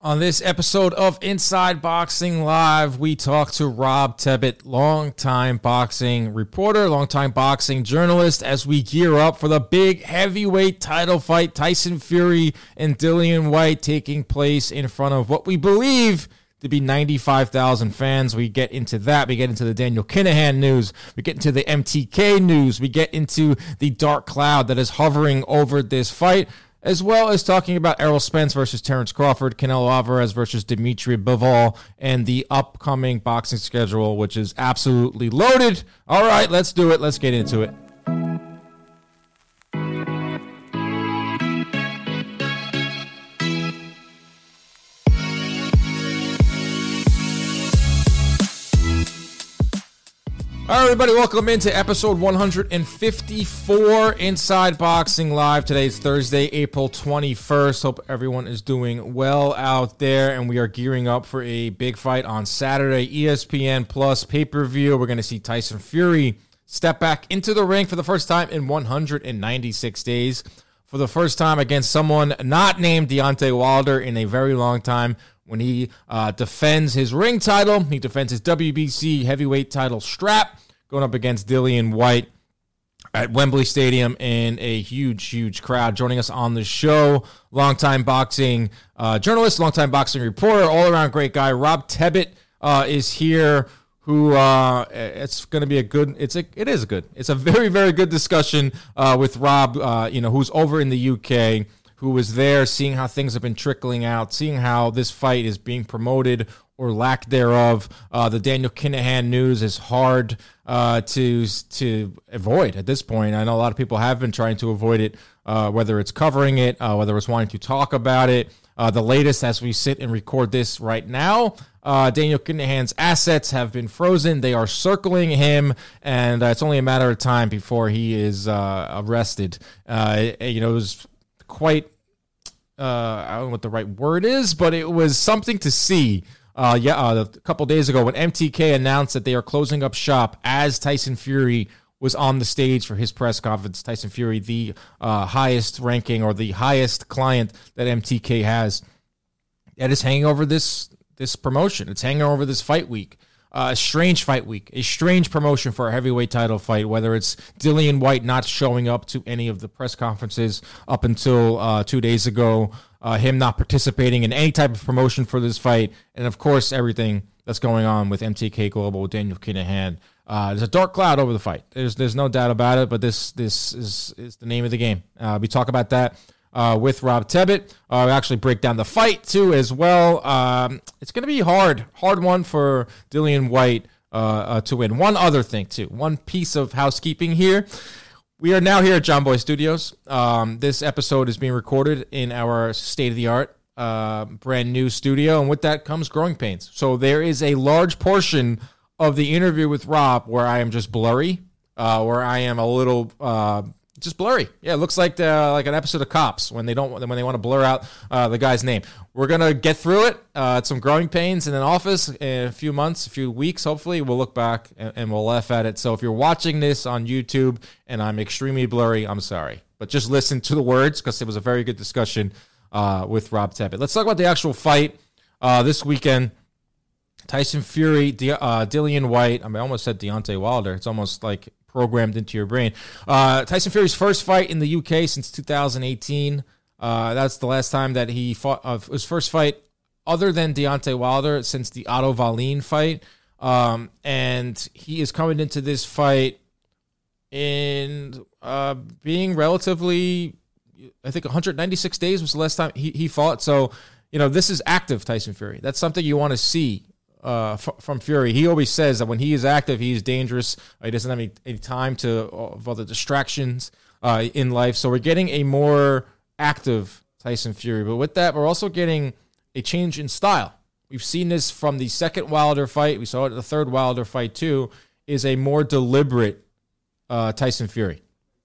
On this episode of Inside Boxing Live, we talk to Rob Tebbett, longtime boxing reporter, longtime boxing journalist, as we gear up for the big heavyweight title fight, Tyson Fury and Dillian Whyte, taking place in front of what we believe to be 95,000 fans. We get into that. We get into the Daniel Kinahan news. We get into the MTK news. We get into the dark cloud that is hovering over this fight, as well as talking about Errol Spence versus Terrence Crawford, Canelo Alvarez versus Dimitri Bivol, and the upcoming boxing schedule, which is absolutely loaded. All right, let's do it. Let's get into it. All right, everybody, welcome into episode 154 Inside Boxing Live. Today is Thursday, April 21st. Hope everyone is doing well out there, and we are gearing up for a big fight on Saturday, ESPN Plus pay-per-view. We're going to see Tyson Fury step back into the ring for the first time in 196 days, for the first time against someone not named Deontay Wilder in a very long time. When he defends his ring title, he defends his WBC heavyweight title strap, going up against Dillian Whyte at Wembley Stadium in a huge crowd. Joining us on the show, longtime boxing journalist, longtime boxing reporter, all-around great guy, Rob Tebbett is here. It's going to be it's a very good discussion with Rob, who's over in the UK, who was there, seeing how things have been trickling out, seeing how this fight is being promoted or lack thereof. The Daniel Kinahan news is hard to avoid at this point. I know a lot of people have been trying to avoid it, whether it's covering it, whether it's wanting to talk about it. The latest, as we sit and record this right now, Daniel Kinahan's assets have been frozen. They are circling him, and it's only a matter of time before he is arrested. It was quite, I don't know what the right word is, but it was something to see. A couple days ago when MTK announced that they are closing up shop as Tyson Fury was on the stage for his press conference. Tyson Fury, the highest ranking or the highest client that MTK has, that is hanging over this promotion. It's hanging over this fight week. A strange fight week, a strange promotion for a heavyweight title fight, whether it's Dillian Whyte not showing up to any of the press conferences up until 2 days ago, him not participating in any type of promotion for this fight, and of course everything that's going on with MTK Global with Daniel Kinahan. There's a dark cloud over the fight. There's no doubt about it, but this is the name of the game. We talk about that with Rob Tebbett. We actually break down the fight, too, as well. It's going to be hard one for Dillian Whyte to win. One other thing, too. One piece of housekeeping here. We are now here at John Boy Studios. This episode is being recorded in our state-of-the-art brand new studio, and with that comes growing pains. So there is a large portion of the interview with Rob where I am just blurry, where I am a little just blurry. Yeah, it looks like an episode of Cops when they want to blur out the guy's name. We're gonna get through it. Some growing pains in an office in a few weeks. Hopefully, we'll look back and we'll laugh at it. So if you're watching this on YouTube and I'm extremely blurry, I'm sorry, but just listen to the words because it was a very good discussion with Rob Tebbett. Let's talk about the actual fight this weekend. Tyson Fury, Dillian Whyte. I mean, I almost said Deontay Wilder. It's almost like programmed into your brain. Tyson Fury's first fight in the UK since 2018. That's the last time that he fought his first fight other than Deontay Wilder since the Otto Wallin fight. And he is coming into this fight in being relatively, I think 196 days was the last time he fought. So, this is active Tyson Fury. That's something you want to see from Fury. He always says that when he is active, he is dangerous. He doesn't have any time of other distractions in life. So we're getting a more active Tyson Fury. But with that, we're also getting a change in style. We've seen this from the second Wilder fight. We saw it at the third Wilder fight too, is a more deliberate Tyson Fury.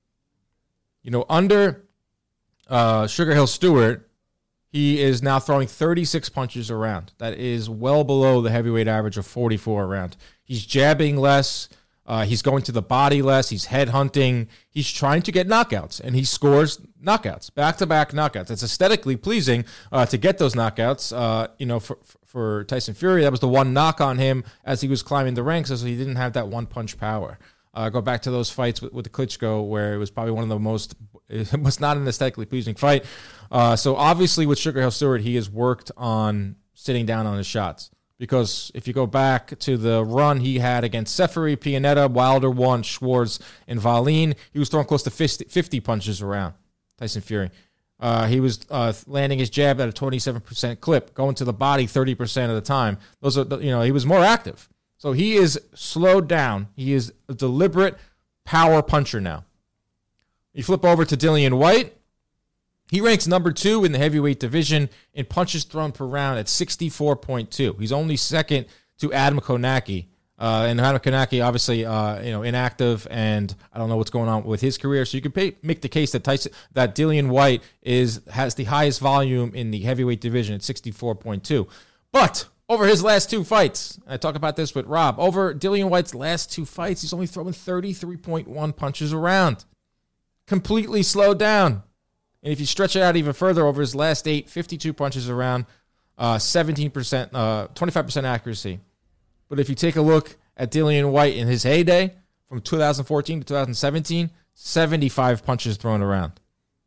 Under Sugar Hill Stewart, he is now throwing 36 punches a round. That is well below the heavyweight average of 44 a round. He's jabbing less. He's going to the body less. He's head hunting. He's trying to get knockouts, and he scores knockouts, back-to-back knockouts. It's aesthetically pleasing to get those knockouts. For Tyson Fury, that was the one knock on him as he was climbing the ranks, as he didn't have that one-punch power. Go back to those fights with the Klitschko, where it was probably one of the most. It was not an aesthetically pleasing fight. So obviously, with Sugar Hill Stewart, he has worked on sitting down on his shots. Because if you go back to the run he had against Seferi, Pianetta, Wilder won, Schwartz, and Wallin, he was throwing close to 50 punches around, Tyson Fury. He was landing his jab at a 27% clip, going to the body 30% of the time. Those are, he was more active. So he is slowed down. He is a deliberate power puncher now. You flip over to Dillian Whyte. He ranks number 2 in the heavyweight division in punches thrown per round at 64.2. He's only second to Adam Konacki. And Adam Konacki, obviously, inactive, and I don't know what's going on with his career. So you could make the case that Dillian Whyte has the highest volume in the heavyweight division at 64.2. But over his last 2 fights, I talk about this with Rob, over Dillian Whyte's last 2 fights, he's only throwing 33.1 punches around. Completely slowed down. And if you stretch it out even further, over his last 8, 52 punches around, 17%, 25% accuracy. But if you take a look at Dillian Whyte in his heyday, from 2014 to 2017, 75 punches thrown around.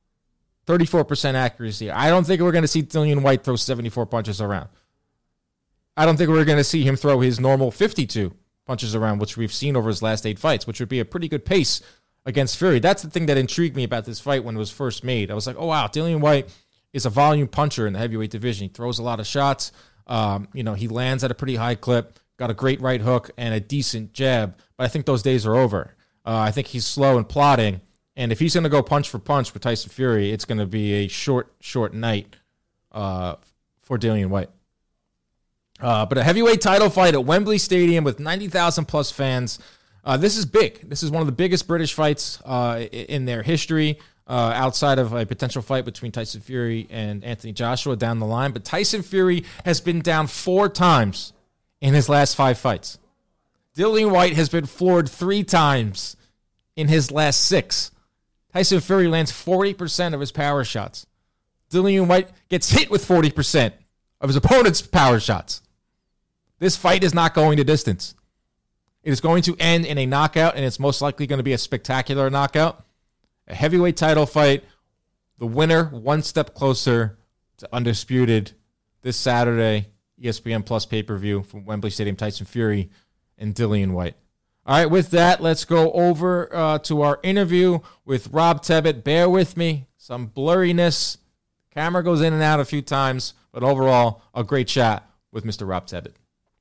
34% accuracy. I don't think we're going to see Dillian Whyte throw 74 punches around. I don't think we're going to see him throw his normal 52 punches around, which we've seen over his last 8 fights, which would be a pretty good pace against Fury. That's the thing that intrigued me about this fight when it was first made. I was like, oh, wow, Dillian Whyte is a volume puncher in the heavyweight division. He throws a lot of shots. He lands at a pretty high clip, got a great right hook and a decent jab. But I think those days are over. I think he's slow and plodding. And if he's going to go punch for punch with Tyson Fury, it's going to be a short night for Dillian Whyte. But a heavyweight title fight at Wembley Stadium with 90,000 plus fans. This is big. This is one of the biggest British fights in their history, outside of a potential fight between Tyson Fury and Anthony Joshua down the line. But Tyson Fury has been down 4 times in his last 5 fights. Dillian Whyte has been floored 3 times in his last 6. Tyson Fury lands 40% of his power shots. Dillian Whyte gets hit with 40% of his opponent's power shots. This fight is not going the distance. It is going to end in a knockout, and it's most likely going to be a spectacular knockout. A heavyweight title fight. The winner one step closer to undisputed this Saturday, ESPN Plus pay-per-view from Wembley Stadium, Tyson Fury and Dillian Whyte. All right, with that, let's go over to our interview with Rob Tebbett. Bear with me. Some blurriness. Camera goes in and out a few times, but overall, a great chat with Mr. Rob Tebbett.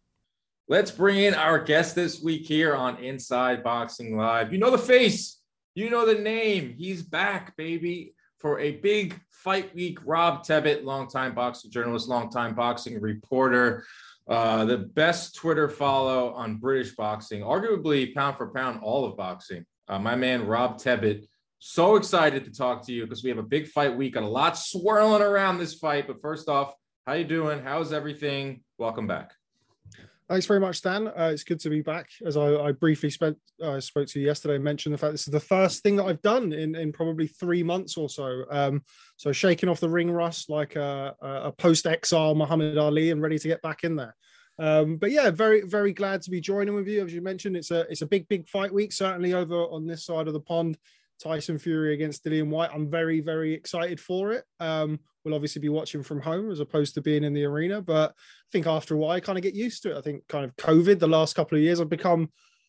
Let's bring in our guest this week here on Inside Boxing Live. You know the face. You know the name. He's back, baby, for a big fight week. Rob Tebbett, longtime boxing journalist, longtime boxing reporter, the best Twitter follow on British boxing, arguably pound for pound, all of boxing. My man, Rob Tebbett. So excited to talk to you because we have a big fight week. Got a lot swirling around this fight. But first off, how you doing? How's everything? Welcome back. Thanks very much, Stan. It's good to be back. As I briefly spoke to you yesterday and mentioned the fact this is the first thing that I've done in probably 3 months or so. So shaking off the ring rust like a post-exile Muhammad Ali and ready to get back in there. But yeah, very, very glad to be joining with you. As you mentioned, it's a big fight week, certainly over on this side of the pond. Tyson Fury against Dillian Whyte. I'm very, very excited for it. We'll obviously be watching from home as opposed to being in the arena, but I think after a while, I kind of get used to it. I think kind of COVID, the last couple of years, I've become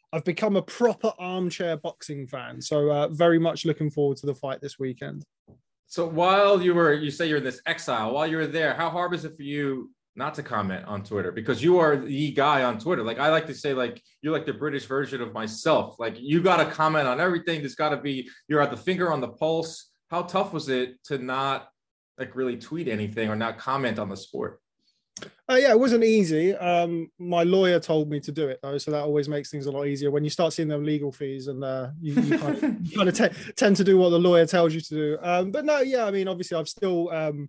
a proper armchair boxing fan. So very much looking forward to the fight this weekend. So while you say you're in this exile, while you were there, how hard is it for you not to comment on Twitter? Because you are the guy on Twitter. Like I like to say, like you're like the British version of myself. Like you got to comment on everything. There's got to be, you're at the finger on the pulse. How tough was it to not like really tweet anything or not comment on the sport? Yeah, it wasn't easy. My lawyer told me to do it though, so that always makes things a lot easier when you start seeing them legal fees, and you kind of tend to do what the lawyer tells you to do. But no, yeah, I mean, obviously, I've still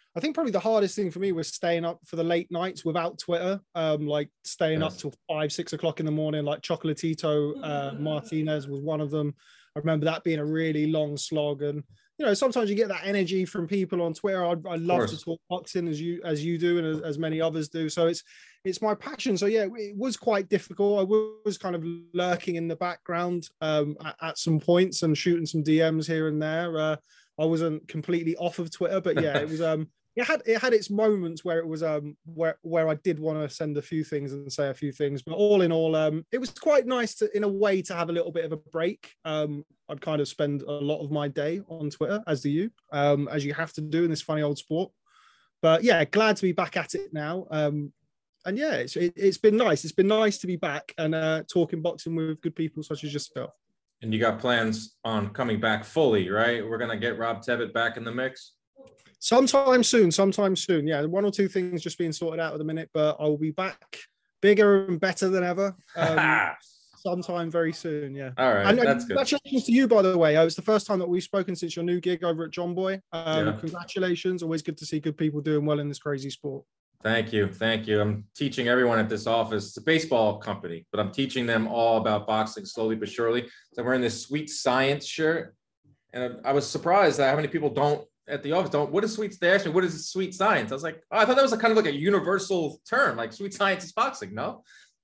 I think probably the hardest thing for me was staying up for the late nights without Twitter, like staying up till 5, 6 o'clock in the morning, like Chocolatito Martinez was one of them. I remember that being a really long slog. And, you know, sometimes you get that energy from people on Twitter. I love to talk boxing as you do, and as many others do. So it's my passion. So yeah, it was quite difficult. I was kind of lurking in the background at some points and shooting some DMs here and there. I wasn't completely off of Twitter, but yeah, it was it had its moments where it was where I did want to send a few things and say a few things, but all in all, it was quite nice to, in a way, to have a little bit of a break. I'd kind of spend a lot of my day on Twitter, as do you, as you have to do in this funny old sport. But yeah, glad to be back at it now. And yeah, it's been nice. It's been nice to be back and talking boxing with good people such as yourself. And you got plans on coming back fully, right? We're going to get Rob Tevitt back in the mix? Sometime soon. Yeah, 1 or 2 things just being sorted out at the minute, but I will be back bigger and better than ever. Sometime very soon, yeah. All right, and that's good. Congratulations to you, by the way. It's the first time that we've spoken since your new gig over at John Boy. Congratulations. Always good to see good people doing well in this crazy sport. Thank you. I'm teaching everyone at this office. It's a baseball company, but I'm teaching them all about boxing slowly but surely. So I'm wearing this Sweet Science shirt, and I was surprised at how many people at the office don't. What is sweet? They asked me, what is Sweet Science? I was like, oh, I thought that was kind of like a universal term, like Sweet Science is boxing. No,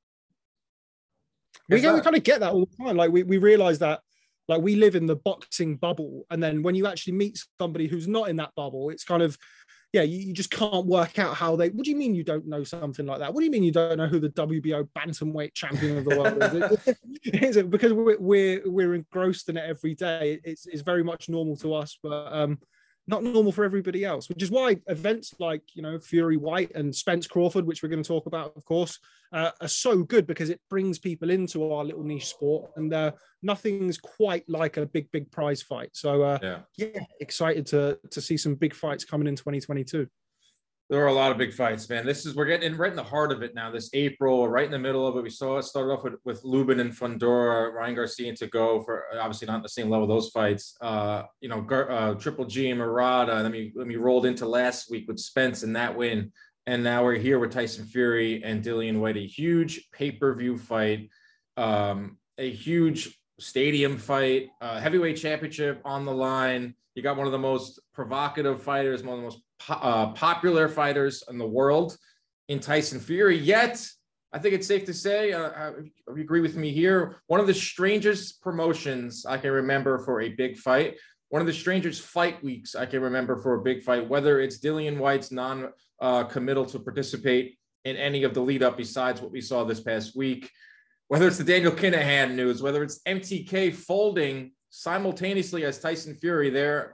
we kind of get that all the time. Like we realize that, like, we live in the boxing bubble, and then when you actually meet somebody who's not in that bubble, it's kind of, yeah, you just can't work out how they. What do you mean you don't know something like that? What do you mean you don't know who the WBO bantamweight champion of the world is? Is it because we're engrossed in it every day? It's very much normal to us, but not normal for everybody else. Which is why events like, you know, Fury White and Spence Crawford, which we're going to talk about, of course, are so good, because it brings people into our little niche sport, and nothing's quite like a big prize fight. So yeah, excited to see some big fights coming in 2022. There are a lot of big fights, man. We're getting right in the heart of it now. This April, right in the middle of it. We saw it started off with Lubin and Fundora, Ryan Garcia to go for, obviously not the same level, those fights. Triple G and Murata. Let me rolled into last week with Spence and that win. And now we're here with Tyson Fury and Dillian Whyte, a huge pay-per-view fight, a huge stadium fight, heavyweight championship on the line. You got one of the most provocative fighters, one of the most popular fighters in the world in Tyson Fury. Yet, I think it's safe to say, you agree with me here, one of the strangest promotions I can remember for a big fight, one of the strangest fight weeks I can remember for a big fight, whether it's Dillian Whyte's non-committal to participate in any of the lead up besides what we saw this past week, whether it's the Daniel Kinahan news, whether it's MTK folding simultaneously as Tyson Fury, their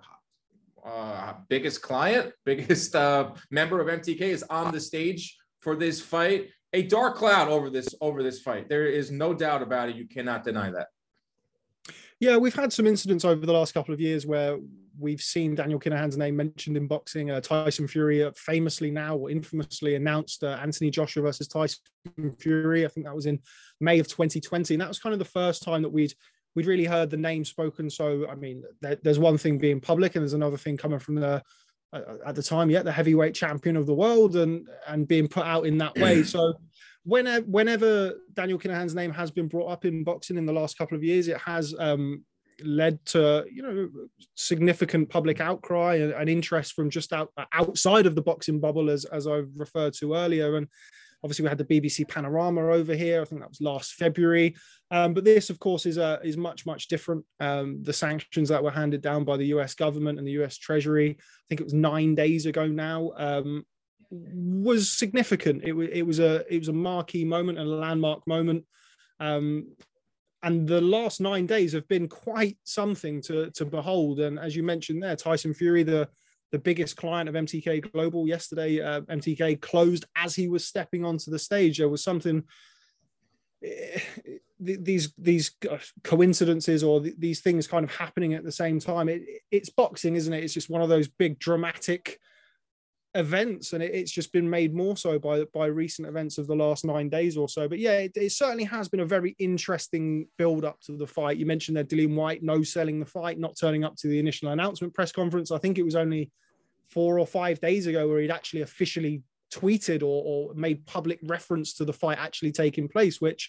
biggest member of MTK, is on the stage for this fight. A dark cloud over this fight. There is no doubt about it. You cannot deny that. Yeah, we've had some incidents over the last couple of years where we've seen Daniel Kinahan's name mentioned in boxing. Tyson Fury famously now, or infamously, announced Anthony Joshua versus Tyson Fury. I think that was in May of 2020. And that was kind of the first time that we'd really heard the name spoken. So, I mean, there's one thing being public, and there's another thing coming from at the time, the heavyweight champion of the world, and being put out in that way. So whenever Daniel Kinahan's name has been brought up in boxing in the last couple of years, it has led to, you know, significant public outcry and interest from just outside of the boxing bubble, as I've referred to earlier. And obviously we had the BBC Panorama over here. I think that was last February. But this, of course, is much different. The sanctions that were handed down by the US government and the US Treasury, I think it was 9 days ago now, was significant. It was a marquee moment and a landmark moment. And the last 9 days have been quite something to behold. And as you mentioned there, Tyson Fury, the biggest client of MTK Global, yesterday, MTK closed as he was stepping onto the stage. There was something, these coincidences or these things kind of happening at the same time. It's boxing, isn't it? It's just one of those big dramatic events, and it's just been made more so by recent events of the last 9 days or so. But yeah, it certainly has been a very interesting build up to the fight. You mentioned that Dillian Whyte no selling the fight, not turning up to the initial announcement press conference. I think it was only 4 or 5 days ago, where he'd actually officially tweeted or made public reference to the fight actually taking place, which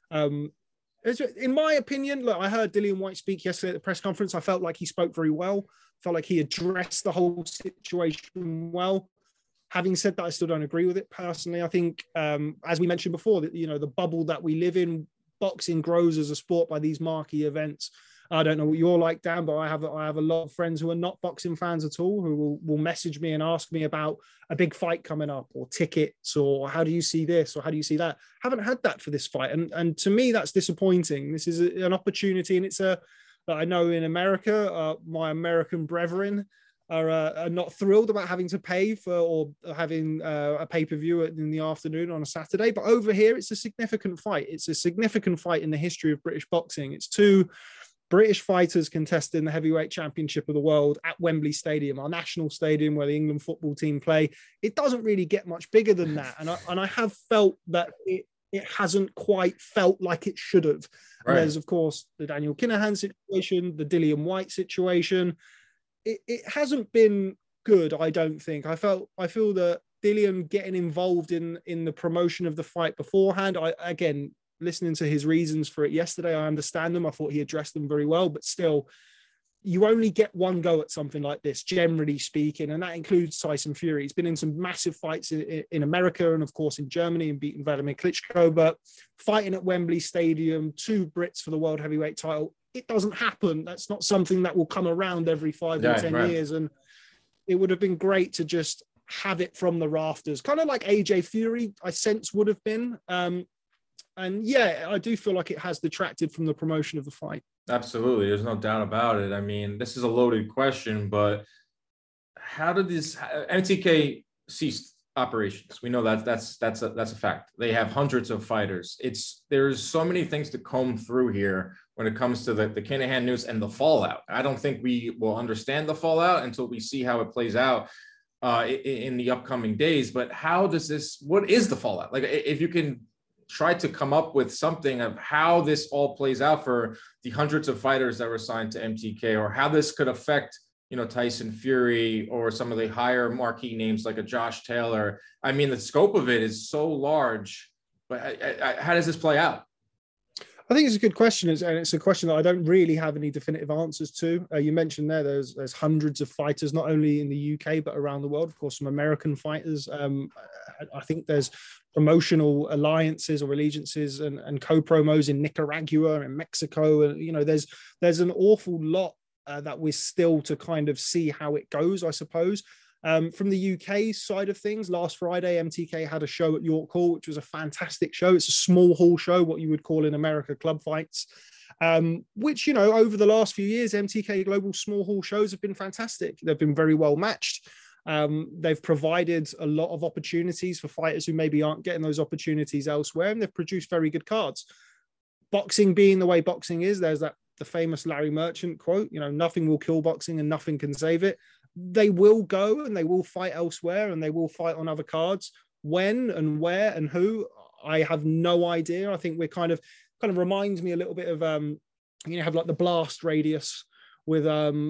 in my opinion, look, I heard Dillian Whyte speak yesterday at the press conference. I felt like he spoke very well. Felt like he addressed the whole situation well. Having said that, I still don't agree with it personally. I think, as we mentioned before, that the bubble that we live in, boxing grows as a sport by these marquee events. I don't know what you're like, Dan, but I have a lot of friends who are not boxing fans at all, who will message me and ask me about a big fight coming up, or tickets, or how do you see this, or how do you see that? Haven't had that for this fight, and to me that's disappointing. This is an opportunity, and I know in America, my American brethren are not thrilled about having to pay for or having a pay-per-view in the afternoon on a Saturday. But over here, it's a significant fight. It's a significant fight in the history of British boxing. It's two British fighters contesting the heavyweight championship of the world at Wembley Stadium, our national stadium where the England football team play. It doesn't really get much bigger than that. And I have felt that it hasn't quite felt like it should have. Right. There's, of course, the Daniel Kinahan situation, the Dillian Whyte situation. It hasn't been good, I don't think. I feel that Dillian getting involved in the promotion of the fight beforehand, again, listening to his reasons for it yesterday, I understand them. I thought he addressed them very well, but still, you only get one go at something like this, generally speaking, and that includes Tyson Fury. He's been in some massive fights in America and, of course, in Germany, and beaten Vladimir Klitschko, but fighting at Wembley Stadium, 2 Brits for the world heavyweight title, it doesn't happen. That's not something that will come around every 5 or 10 years, and it would have been great to just have it from the rafters, kind of like AJ Fury, I sense, would have been. And yeah, I do feel like it has detracted from the promotion of the fight. Absolutely. There's no doubt about it. I mean, this is a loaded question, but how did this MTK cease operations? We know that's a fact. They have hundreds of fighters. There's so many things to comb through here when it comes to the Kinahan news and the fallout. I don't think we will understand the fallout until we see how it plays out in the upcoming days. But what is the fallout? Like, if you can try to come up with something of how this all plays out for the hundreds of fighters that were signed to MTK, or how this could affect, Tyson Fury or some of the higher marquee names like a Josh Taylor. I mean, the scope of it is so large, but how does this play out? I think it's a good question, and it's a question that I don't really have any definitive answers to. You mentioned there's hundreds of fighters, not only in the UK, but around the world. Of course, some American fighters. I think there's promotional alliances or allegiances and co-promos in Nicaragua and Mexico. And, there's an awful lot that we're still to kind of see how it goes, I suppose. From the UK side of things, last Friday, MTK had a show at York Hall, which was a fantastic show. It's a small hall show, what you would call in America club fights, which, over the last few years, MTK Global small hall shows have been fantastic. They've been very well matched. They've provided a lot of opportunities for fighters who maybe aren't getting those opportunities elsewhere, and they've produced very good cards. Boxing being the way boxing is, there's the famous Larry Merchant quote, nothing will kill boxing and nothing can save it. They will go and they will fight elsewhere, and they will fight on other cards. When and where and who, I have no idea. I think we're kind of reminds me a little bit of have like the blast radius with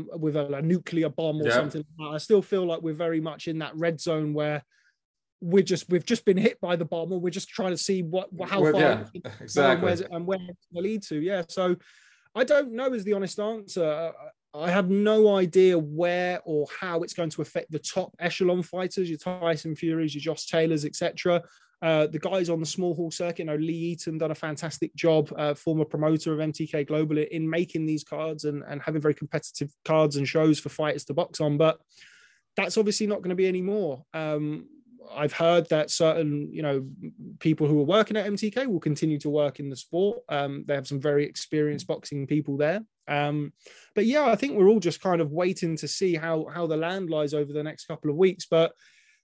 a nuclear bomb or something like that. I still feel like we're very much in that red zone where we've just been hit by the bomb, or we're just trying to see how far exactly and where it's going to lead to. Yeah, so I don't know is the honest answer. I have no idea where or how it's going to affect the top echelon fighters, your Tyson Furies, your Josh Taylors, etc. The guys on the small hall circuit, Lee Eaton done a fantastic job, former promoter of MTK Global, in making these cards and having very competitive cards and shows for fighters to box on. But that's obviously not going to be any more. I've heard that certain, people who are working at MTK will continue to work in the sport. They have some very experienced boxing people there. But yeah, I think we're all just kind of waiting to see how the land lies over the next couple of weeks. But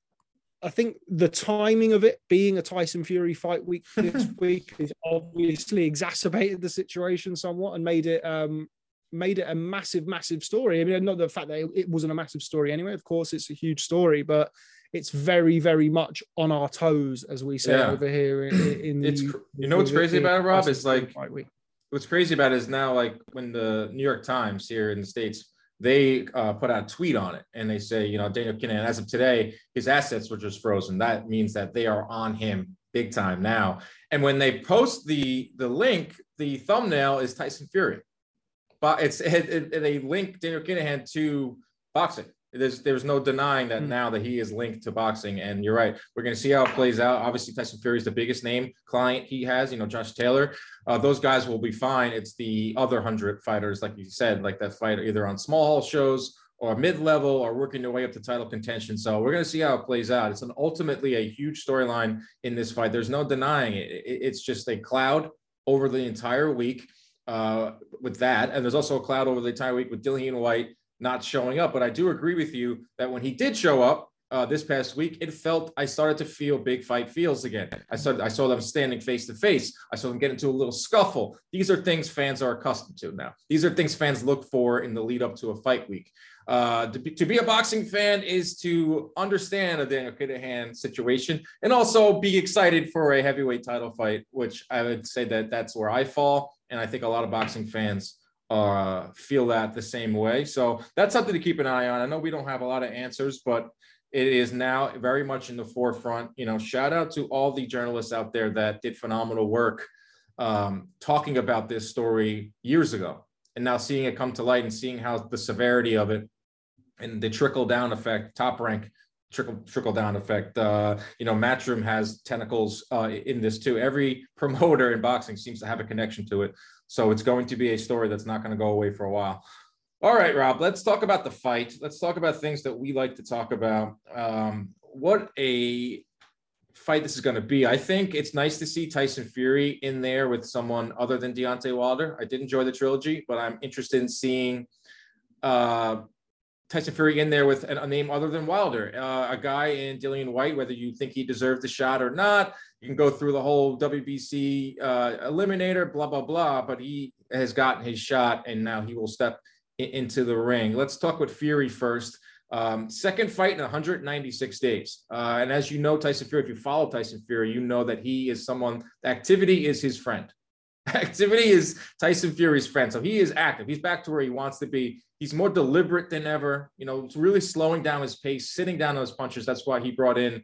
I think the timing of it being a Tyson Fury fight week this week has obviously exacerbated the situation somewhat and made it a massive story. I mean, not the fact that it wasn't a massive story anyway. Of course, it's a huge story, but it's very, very much on our toes, as we say over here. What's crazy about it, Rob? Is like what's crazy about it is now, like when the New York Times here in the States they put out a tweet on it, and they say, Daniel Kinahan, as of today, his assets were just frozen. That means that they are on him big time now. And when they post the link, the thumbnail is Tyson Fury, but they link Daniel Kinahan to boxing. There's no denying that now that he is linked to boxing. And you're right. We're going to see how it plays out. Obviously, Tyson Fury is the biggest name client he has, Josh Taylor. Those guys will be fine. It's the other 100 fighters, like you said, like that fight either on small hall shows or mid-level or working their way up to title contention. So we're going to see how it plays out. It's ultimately a huge storyline in this fight. There's no denying it. It's just a cloud over the entire week with that. And there's also a cloud over the entire week with Dillian Whyte not showing up. But I do agree with you that when he did show up this past week, I started to feel big fight feels again. I saw them standing face to face. I saw them get into a little scuffle. These are things fans are accustomed to now. These are things fans look for in the lead up to a fight week. To be a boxing fan is to understand a Daniel Kinahan situation and also be excited for a heavyweight title fight, which I would say that's where I fall. And I think a lot of boxing fans feel that the same way. So that's something to keep an eye on. I know we don't have a lot of answers, but it is now very much in the forefront. Shout out to all the journalists out there that did phenomenal work talking about this story years ago, and now seeing it come to light and seeing how the severity of it and the trickle down effect, Top Rank trickle down effect. Matchroom has tentacles in this too. Every promoter in boxing seems to have a connection to it. So it's going to be a story that's not going to go away for a while. All right, Rob, let's talk about the fight. Let's talk about things that we like to talk about. What a fight this is going to be. I think it's nice to see Tyson Fury in there with someone other than Deontay Wilder. I did enjoy the trilogy, but I'm interested in seeing Tyson Fury in there with a name other than Wilder, a guy in Dillian Whyte, whether you think he deserved the shot or not. You can go through the whole WBC eliminator, blah, blah, blah, but he has gotten his shot and now he will step into the ring. Let's talk with Fury first. Second fight in 196 days. And as you know, Tyson Fury, if you follow Tyson Fury, you know that he is someone, activity is his friend. Activity is Tyson Fury's friend. So he is active. He's back to where he wants to be. He's more deliberate than ever, really slowing down his pace, sitting down those punches. That's why he brought in,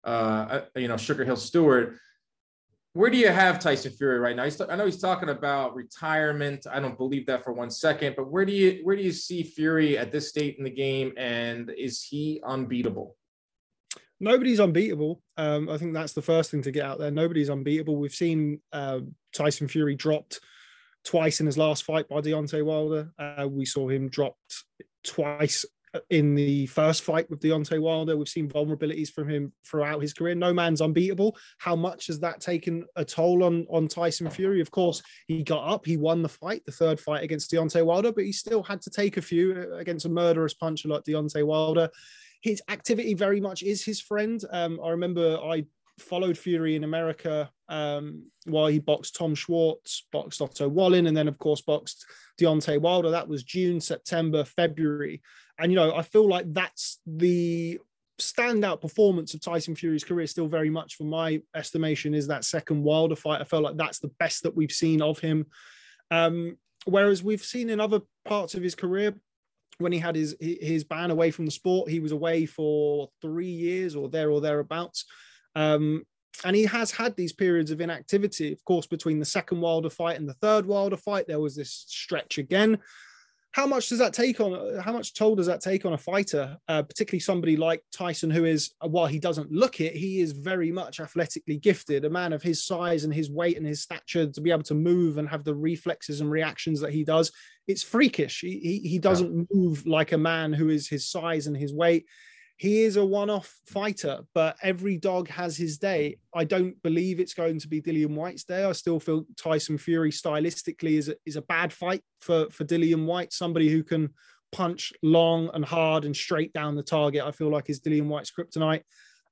Sugar Hill Stewart. Where do you have Tyson Fury right now? I know he's talking about retirement. I don't believe that for 1 second, but where do you see Fury at this state in the game? And is he unbeatable? Nobody's unbeatable. I think that's the first thing to get out there. Nobody's unbeatable. We've seen Tyson Fury dropped twice in his last fight by Deontay Wilder. We saw him dropped twice in the first fight with Deontay Wilder. We've seen vulnerabilities from him throughout his career. No man's unbeatable. How much has that taken a toll on Tyson Fury? Of course, he got up, he won the fight, the third fight against Deontay Wilder, but he still had to take a few against a murderous puncher like Deontay Wilder. His activity very much is his friend. I remember I followed Fury in America while he boxed Tom Schwartz, boxed Otto Wallin, and then, of course, boxed Deontay Wilder. That was June, September, February. And, I feel like that's the standout performance of Tyson Fury's career still very much, for my estimation, is that second Wilder fight. I felt like that's the best that we've seen of him. Whereas we've seen in other parts of his career, when he had his ban away from the sport, he was away for 3 years or thereabouts. And he has had these periods of inactivity. Of course, between the second Wilder fight and the third Wilder fight, there was this stretch again. How much toll does that take on a fighter, particularly somebody like Tyson, who is, while he doesn't look it, he is very much athletically gifted, a man of his size and his weight and his stature, to be able to move and have the reflexes and reactions that he does. It's freakish. He doesn't move like a man who is his size and his weight. He is a one-off fighter, but every dog has his day. I don't believe it's going to be Dillian Whyte's day. I still feel Tyson Fury stylistically is a bad fight for Dillian Whyte, somebody who can punch long and hard and straight down the target. I feel like is Dillian Whyte's kryptonite.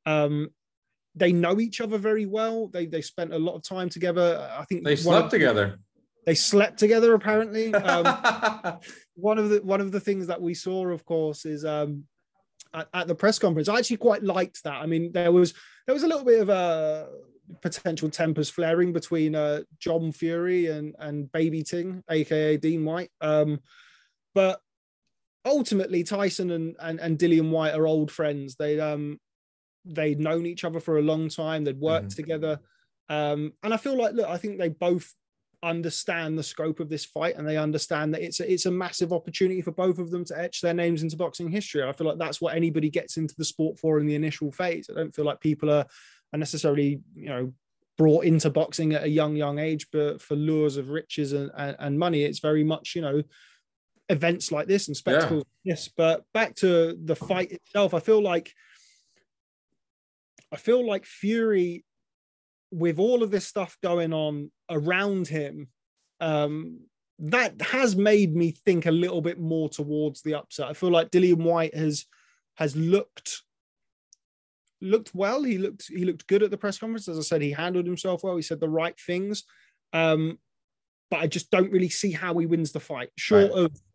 They know each other very well. They spent a lot of time together. I think they slept together. They slept together, apparently. One of the things that we saw, of course, is at the press conference, I actually quite liked that. I mean, there was a little bit of a potential tempers flaring between John Fury and Baby Ting, aka Dean White. But ultimately Tyson and Dillian Whyte are old friends. They'd known each other for a long time. They'd worked together. And I feel like, look, I think they both understand the scope of this fight, and they understand that it's a massive opportunity for both of them to etch their names into boxing history. I feel like that's what anybody gets into the sport for in the initial phase. I don't feel like people are necessarily, brought into boxing at a young age, but for lures of riches and money. It's very much, events like this and spectacles like this. But back to the fight itself, I feel like Fury, with all of this stuff going on around him, that has made me think a little bit more towards the upset. I feel like Dillian Whyte has looked well. He looked good at the press conference. As I said, he handled himself well. He said the right things. But I just don't really see how he wins the fight. Short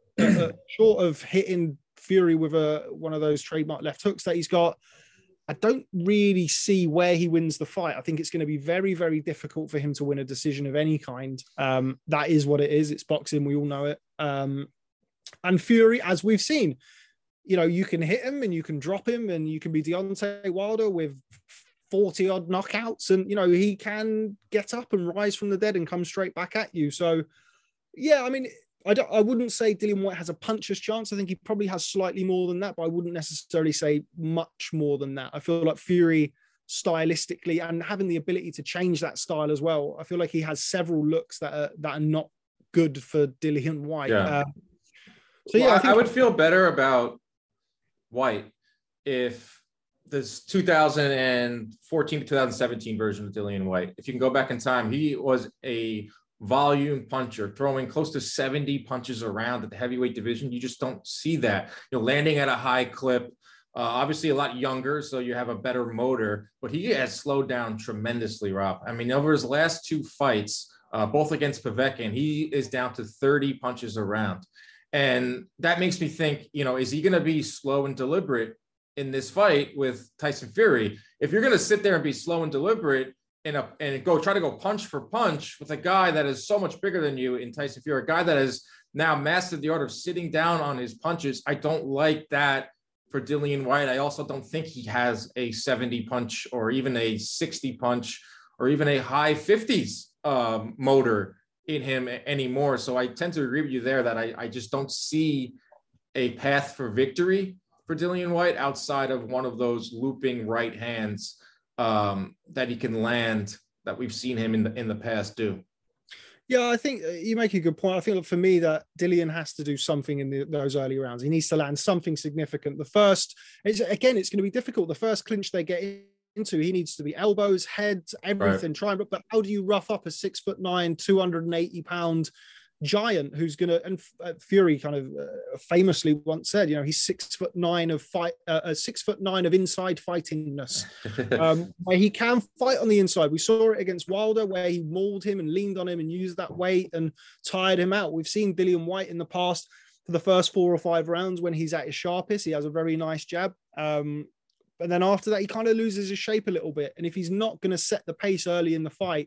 of hitting Fury with one of those trademark left hooks that he's got, I don't really see where he wins the fight. I think it's going to be very, very difficult for him to win a decision of any kind. That is what it is. It's boxing. We all know it. And Fury, as we've seen, you can hit him and you can drop him and you can be Deontay Wilder with 40 odd knockouts, and, he can get up and rise from the dead and come straight back at you. So, yeah, I mean, I wouldn't say Dillian Whyte has a puncher's chance. I think he probably has slightly more than that, but I wouldn't necessarily say much more than that. I feel like Fury, stylistically and having the ability to change that style as well, I feel like he has several looks that are not good for Dillian Whyte. Yeah. I would feel better about Whyte if this 2014 to 2017 version of Dillian Whyte, if you can go back in time, he was a volume puncher, throwing close to 70 punches around at the heavyweight division. You just don't see that. Landing at a high clip, obviously a lot younger, so you have a better motor, but he has slowed down tremendously, Rob. I mean, over his last two fights, both against Povetkin, he is down to 30 punches around. And that makes me think, is he going to be slow and deliberate in this fight with Tyson Fury? If you're going to sit there and be slow and deliberate and try to go punch for punch with a guy that is so much bigger than you in Tyson Fury, a guy that has now mastered the art of sitting down on his punches, I don't like that for Dillian Whyte. I also don't think he has a 70 punch or even a 60 punch or even a high 50s motor in him anymore. So I tend to agree with you there that I just don't see a path for victory for Dillian Whyte outside of one of those looping right hands that he can land that we've seen him in the past do. Yeah, I think you make a good point. I think for me that Dillian has to do something in those early rounds. He needs to land something significant. It's going to be difficult. The first clinch they get into, he needs to be elbows, heads, everything. Right. Try and, but how do you rough up a 6'9", 280-pound giant who's going to? And Fury kind of famously once said, he's 6'9" of fight, 6'9" of inside fightingness, where he can fight on the inside. We saw it against Wilder, where he mauled him and leaned on him and used that weight and tired him out. We've seen Dillian Whyte in the past for the first 4 or 5 rounds when he's at his sharpest. He has a very nice jab. But then after that, he kind of loses his shape a little bit. And if he's not going to set the pace early in the fight,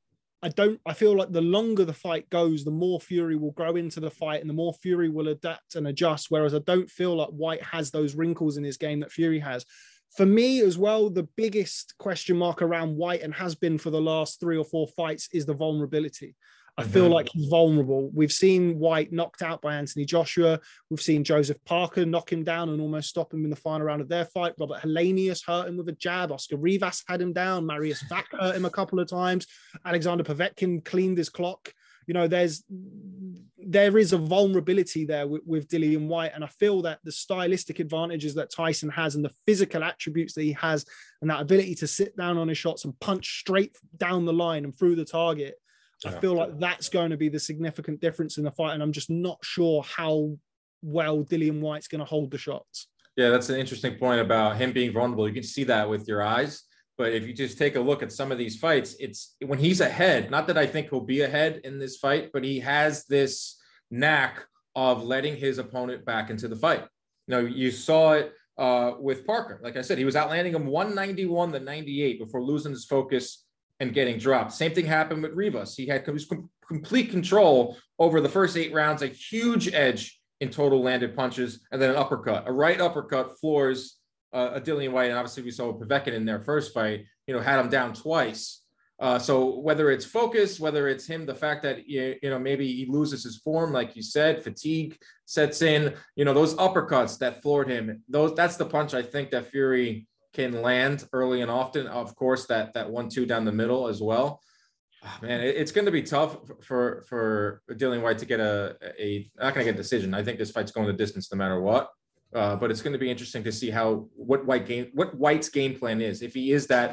I feel like the longer the fight goes, the more Fury will grow into the fight and the more Fury will adapt and adjust. Whereas I don't feel like Whyte has those wrinkles in his game that Fury has. For me as well, the biggest question mark around Whyte, and has been for the last 3 or 4 fights, is the vulnerability. I feel like he's vulnerable. We've seen Whyte knocked out by Anthony Joshua. We've seen Joseph Parker knock him down and almost stop him in the final round of their fight. Robert Helenius hurt him with a jab. Oscar Rivas had him down. Marius Vac hurt him a couple of times. Alexander Povetkin cleaned his clock. There is a vulnerability there with Dillian Whyte. And I feel that the stylistic advantages that Tyson has and the physical attributes that he has and that ability to sit down on his shots and punch straight down the line and through the target, I feel like that's going to be the significant difference in the fight. And I'm just not sure how well Dillian Whyte's going to hold the shots. Yeah, that's an interesting point about him being vulnerable. You can see that with your eyes. But if you just take a look at some of these fights, it's when he's ahead, not that I think he'll be ahead in this fight, but he has this knack of letting his opponent back into the fight. You saw it with Parker. Like I said, he was outlanding him 191 to 98 before losing his focus and getting dropped. Same thing happened with Rivas. He had complete control over the first 8 rounds, a huge edge in total landed punches, and then an uppercut. A right uppercut floors a Dillian Whyte, and obviously we saw Povetkin in their first fight, had him down twice. So whether it's focus, whether it's him, the fact that, maybe he loses his form, like you said, fatigue sets in, those uppercuts that floored him, that's the punch I think that Fury can land early and often. Of course, that 1-2 down the middle as well. Oh, man, it's going to be tough for Dillian Whyte to get not going to get a decision. I think this fight's going the distance no matter what. But it's going to be interesting to see what Whyte's game plan is. If he is that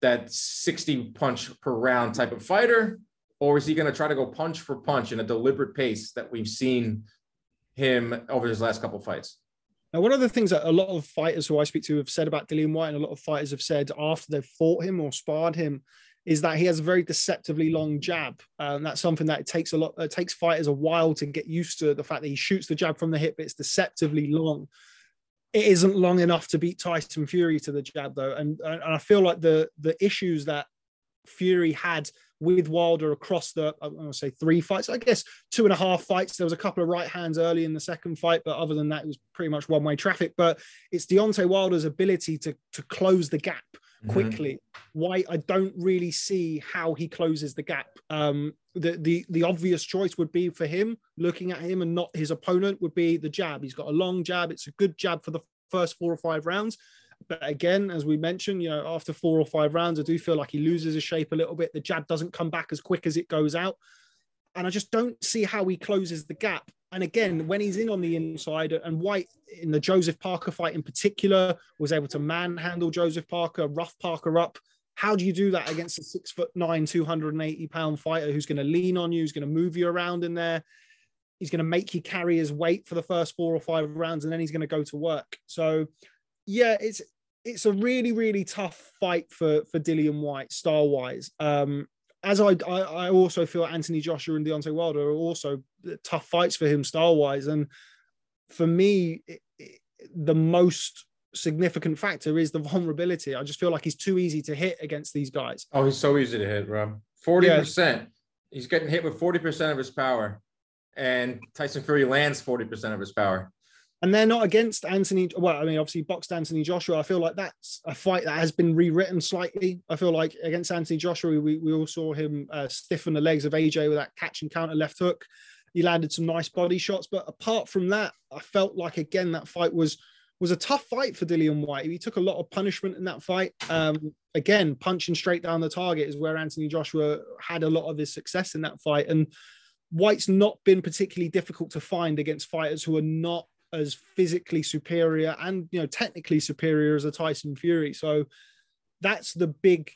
60 punch per round type of fighter, or is he going to try to go punch for punch in a deliberate pace that we've seen him over his last couple of fights? Now, one of the things that a lot of fighters who I speak to have said about Dillian Whyte, and a lot of fighters have said after they've fought him or sparred him, is that he has a very deceptively long jab. And that's something that it takes fighters a while to get used to, the fact that he shoots the jab from the hip, but it's deceptively long. It isn't long enough to beat Tyson Fury to the jab, though. And I feel like the issues that Fury had with Wilder across I'm going to say 3 fights, I guess 2.5 fights. There was a couple of right hands early in the second fight, but other than that, it was pretty much one-way traffic. But it's Deontay Wilder's ability to close the gap quickly. Why I don't really see how he closes the gap. The obvious choice would be for him, looking at him and not his opponent, would be the jab. He's got a long jab. It's a good jab for the first 4 or 5 rounds. But again, as we mentioned, after 4 or 5 rounds, I do feel like he loses his shape a little bit. The jab doesn't come back as quick as it goes out. And I just don't see how he closes the gap. And again, when he's in on the inside, and Whyte in the Joseph Parker fight in particular was able to manhandle Joseph Parker, rough Parker up. How do you do that against a 6'9", 280-pound fighter who's going to lean on you, who's going to move you around in there? He's going to make you carry his weight for the first 4 or 5 rounds, and then he's going to go to work. So, yeah, it's a really, really tough fight for Dillian Whyte, style-wise. As I also feel Anthony Joshua and Deontay Wilder are also tough fights for him style-wise. And for me, the most significant factor is the vulnerability. I just feel like he's too easy to hit against these guys. Oh, he's so easy to hit, Rob. 40%. Yeah. He's getting hit with 40% of his power. And Tyson Fury lands 40% of his power. And they're not against Anthony. Well, I mean, obviously boxed Anthony Joshua. I feel like that's a fight that has been rewritten slightly. I feel like against Anthony Joshua, we all saw him stiffen the legs of AJ with that catch and counter left hook. He landed some nice body shots. But apart from that, I felt like, again, that fight was a tough fight for Dillian Whyte. He took a lot of punishment in that fight. Again, punching straight down the target is where Anthony Joshua had a lot of his success in that fight. And Whyte's not been particularly difficult to find against fighters who are not as physically superior and technically superior as a Tyson Fury. So that's the big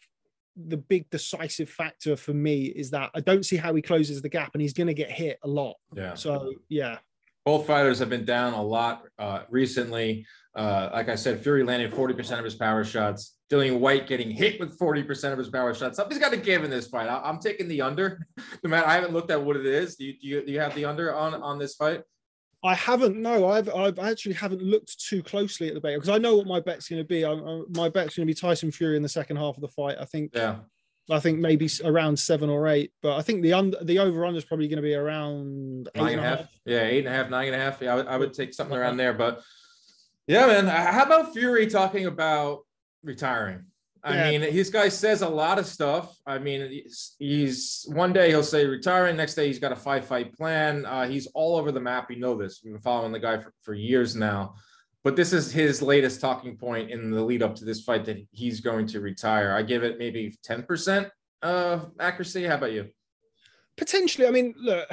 decisive factor for me, is that I don't see how he closes the gap, and he's going to get hit a lot. Yeah. So yeah, both fighters have been down a lot recently. Like I said, Fury landing 40% of his power shots. Dillian Whyte getting hit with 40% of his power shots. Something's got to give in this fight. I'm taking the under. No matter, I haven't looked at what it is. Do you have the under on this fight? I haven't. No, I've actually haven't looked too closely at the bet, because I know what my bet's going to be. My bet's going to be Tyson Fury in the second half of the fight. I think. Yeah. I think maybe around 7 or 8, but I think the over under is probably going to be around 9.5. Yeah, 8.5, 9.5. Yeah, I would take something around there. But yeah, man. How about Fury talking about retiring? I mean, this guy says a lot of stuff. I mean, he's one day he'll say retiring, next day he's got a 5-fight plan. He's all over the map. We know this. We've been following the guy for years now. But this is his latest talking point in the lead up to this fight, that he's going to retire. I give it maybe 10% accuracy. How about you? Potentially. I mean, look,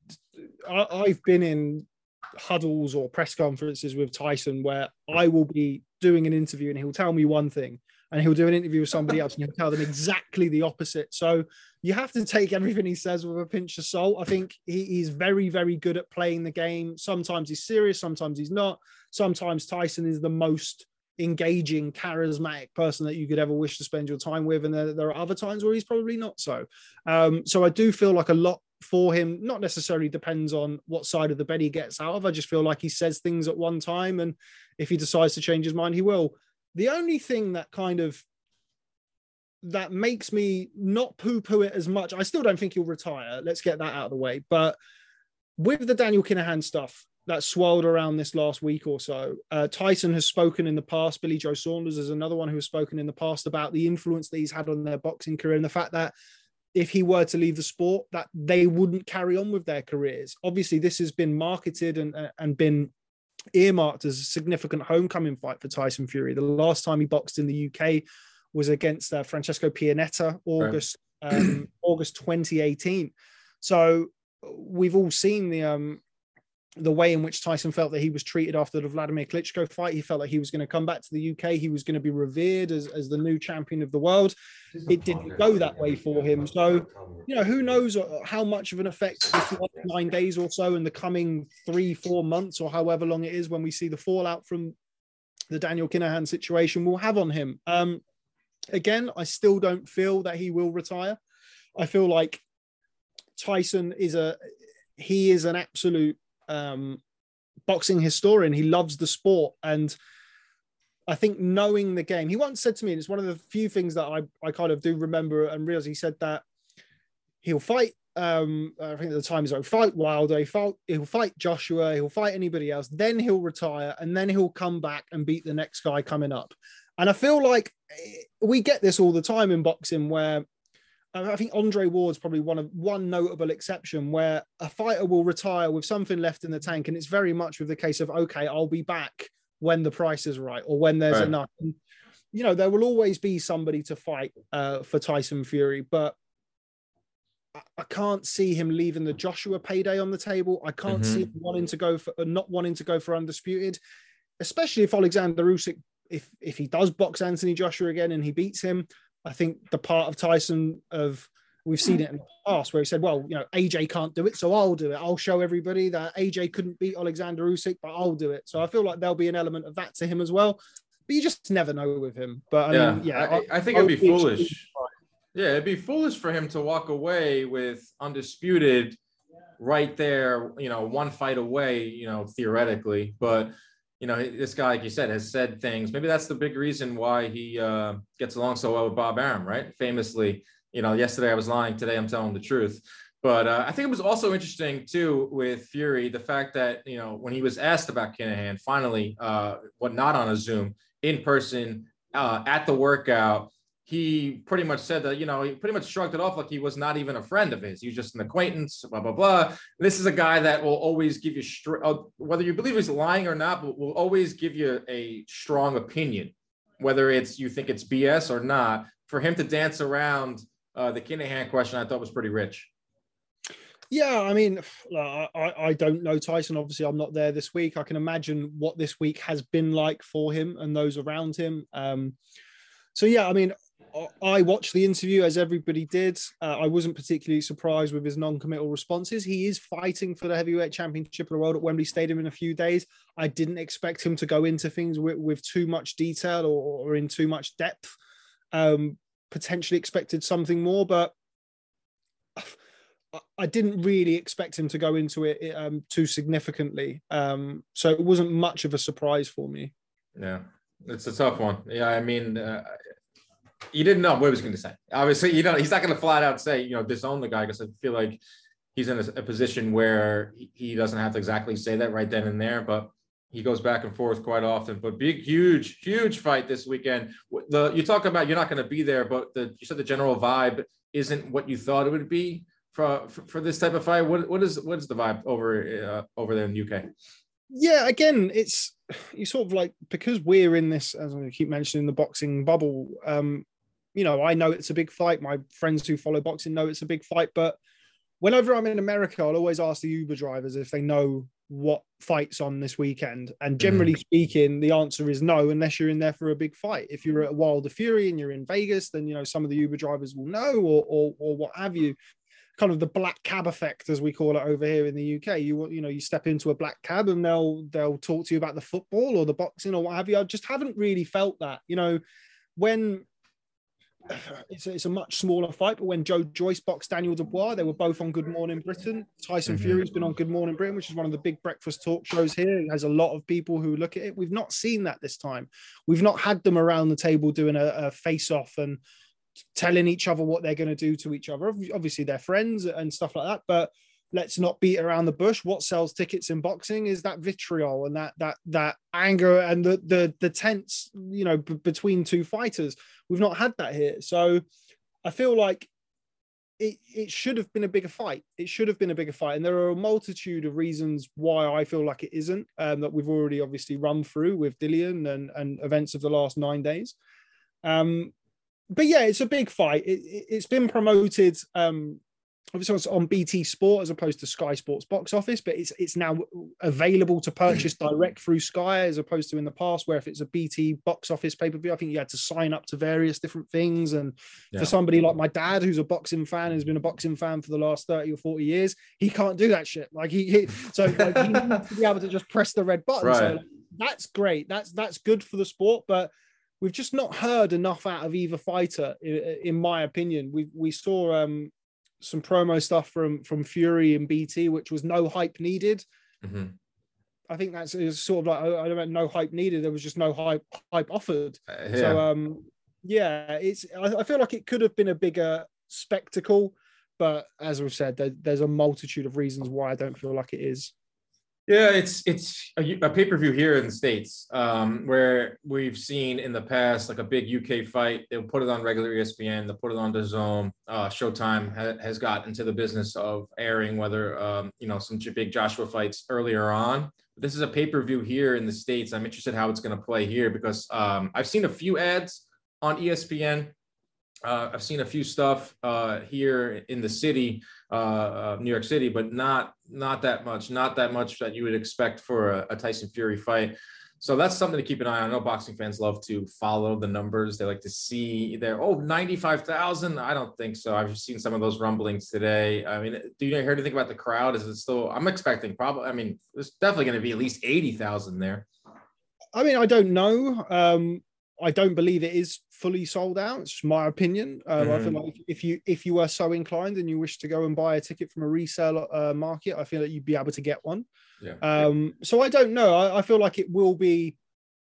I've been in huddles or press conferences with Tyson where I will be doing an interview and he'll tell me one thing, and he'll do an interview with somebody else and he'll tell them exactly the opposite. So you have to take everything he says with a pinch of salt. I think he's very, very good at playing the game. Sometimes he's serious, sometimes he's not. Sometimes Tyson is the most engaging, charismatic person that you could ever wish to spend your time with. And there are other times where he's probably not so. So I do feel like a lot for him not necessarily depends on what side of the bed he gets out of. I just feel like he says things at one time, and if he decides to change his mind, he will. The only thing that makes me not poo-poo it as much, I still don't think he'll retire. Let's get that out of the way. But with the Daniel Kinahan stuff, swirled around this last week or so. Tyson has spoken in the past. Billy Joe Saunders is another one who has spoken in the past about the influence that he's had on their boxing career and the fact that if he were to leave the sport, that they wouldn't carry on with their careers. Obviously, this has been marketed and been earmarked as a significant homecoming fight for Tyson Fury. The last time he boxed in the UK was against Francesco Pianetta, August 2018. So we've all seen the way in which Tyson felt that he was treated after the Vladimir Klitschko fight. He felt like he was going to come back to the UK. He was going to be revered as the new champion of the world. It didn't go that way for him. So, who knows how much of an effect this 9 days or so in the coming 3-4 months or however long it is when we see the fallout from the Daniel Kinahan situation will have on him. Again, I still don't feel that he will retire. I feel like Tyson is an absolute boxing historian. He loves the sport, and I think knowing the game, he once said to me, and it's one of the few things that I kind of do remember and realize, he said that he'll fight I think at the time he'll fight Wilder, he'll fight Joshua, he'll fight anybody else, then he'll retire, and then he'll come back and beat the next guy coming up. And I feel like we get this all the time in boxing, where I think Andre Ward's probably one notable exception, where a fighter will retire with something left in the tank, and it's very much with the case of, okay, I'll be back when the price is right or when there's enough. And, there will always be somebody to fight for Tyson Fury, but I can't see him leaving the Joshua payday on the table. I can't see him not wanting to go for undisputed, especially if Alexander Usyk, if he does box Anthony Joshua again and he beats him. I think the part of Tyson we've seen it in the past where he said, well, AJ can't do it, so I'll do it. I'll show everybody that AJ couldn't beat Alexander Usyk, but I'll do it. So I feel like there'll be an element of that to him as well. But you just never know with him. But I think it'd be foolish. Yeah, it'd be foolish for him to walk away with undisputed right there, one fight away, theoretically. But this guy, like you said, has said things. Maybe that's the big reason why he gets along so well with Bob Arum, right? Famously, yesterday I was lying, today I'm telling the truth. But I think it was also interesting, too, with Fury, the fact that, when he was asked about Kinahan, finally, not on a Zoom, in person, at the workout, he pretty much said that, he pretty much shrugged it off like he was not even a friend of his. He was just an acquaintance, blah, blah, blah. This is a guy that will always give you, whether you believe he's lying or not, but will always give you a strong opinion, whether you think it's BS or not. For him to dance around the Kinahan question, I thought was pretty rich. Yeah, I mean, I don't know Tyson. Obviously, I'm not there this week. I can imagine what this week has been like for him and those around him. So, yeah, I mean, I watched the interview as everybody did. I wasn't particularly surprised with his non-committal responses. He is fighting for the heavyweight championship of the world at Wembley Stadium in a few days. I didn't expect him to go into things with too much detail or in too much depth. Potentially expected something more, but I didn't really expect him to go into it too significantly. So it wasn't much of a surprise for me. Yeah, it's a tough one. Yeah, I mean, you didn't know what he was going to say. Obviously, he's not going to flat out say, disown the guy, because I feel like he's in a position where he doesn't have to exactly say that right then and there, but he goes back and forth quite often. But big, huge fight this weekend. You talk about you're not going to be there, but you said the general vibe isn't what you thought it would be for this type of fight. What is the vibe over there in the UK? Yeah, again, it's you sort of like, because we're in this, as I keep mentioning, the boxing bubble. I know it's a big fight. My friends who follow boxing know it's a big fight. But whenever I'm in America, I'll always ask the Uber drivers if they know what fight's on this weekend. And generally speaking, the answer is no, unless you're in there for a big fight. If you're at Wilder Fury and you're in Vegas, then some of the Uber drivers will know, or what have you. Kind of the black cab effect, as we call it over here in the UK. You step into a black cab and they'll talk to you about the football or the boxing or what have you. I just haven't really felt that. When it's a much smaller fight, but when Joe Joyce boxed Daniel Dubois, they were both on Good Morning Britain. Tyson Fury's been on Good Morning Britain, which is one of the big breakfast talk shows here. It has a lot of people who look at it. We've not seen that this time. We've not had them around the table doing a face-off and telling each other what they're going to do to each other. Obviously, they're friends and stuff like that. But let's not beat around the bush. What sells tickets in boxing is that vitriol and that anger and the tense, between two fighters. We've not had that here. So I feel like it should have been a bigger fight. It should have been a bigger fight. And there are a multitude of reasons why I feel like it isn't, that we've already obviously run through with Dillian and events of the last 9 days. But yeah, it's a big fight. It's been promoted, obviously it's on BT Sport as opposed to Sky Sports box office, but it's now available to purchase direct through Sky, as opposed to in the past where if it's a BT box office pay-per-view, I think you had to sign up to various different things. And for somebody like my dad, who's a boxing fan, has been a boxing fan for the last 30 or 40 years, he can't do that shit. Like he needs to be able to just press the red button. Right. So that's great. That's good for the sport, but we've just not heard enough out of either fighter, in my opinion. We saw some promo stuff from Fury and BT, which was no hype needed. Mm-hmm. I think that's sort of like, I don't know, no hype needed. There was just no hype offered. So I feel like it could have been a bigger spectacle, but as we've said, there's a multitude of reasons why I don't feel like it is. Yeah, it's a pay-per-view here in the States, where we've seen in the past, like a big UK fight, they'll put it on regular ESPN, they'll put it on DAZN. Showtime has got into the business of airing whether, some big Joshua fights earlier on. This is a pay-per-view here in the States. I'm interested how it's going to play here because I've seen a few ads on ESPN. I've seen a few stuff here in the city, New York City, but not that much that you would expect for a Tyson Fury fight. So that's something to keep an eye on. I know boxing fans love to follow the numbers. They like to see 95,000. I don't think so. I've seen some of those rumblings today. I mean, do you hear anything about the crowd? Is it still, I'm expecting there's definitely going to be at least 80,000 there. I mean, I don't know. I don't believe it is fully sold out. It's my opinion. I feel like if you were so inclined and you wish to go and buy a ticket from a resale market, I feel like you'd be able to get one. Yeah. So I don't know. I feel like it will be,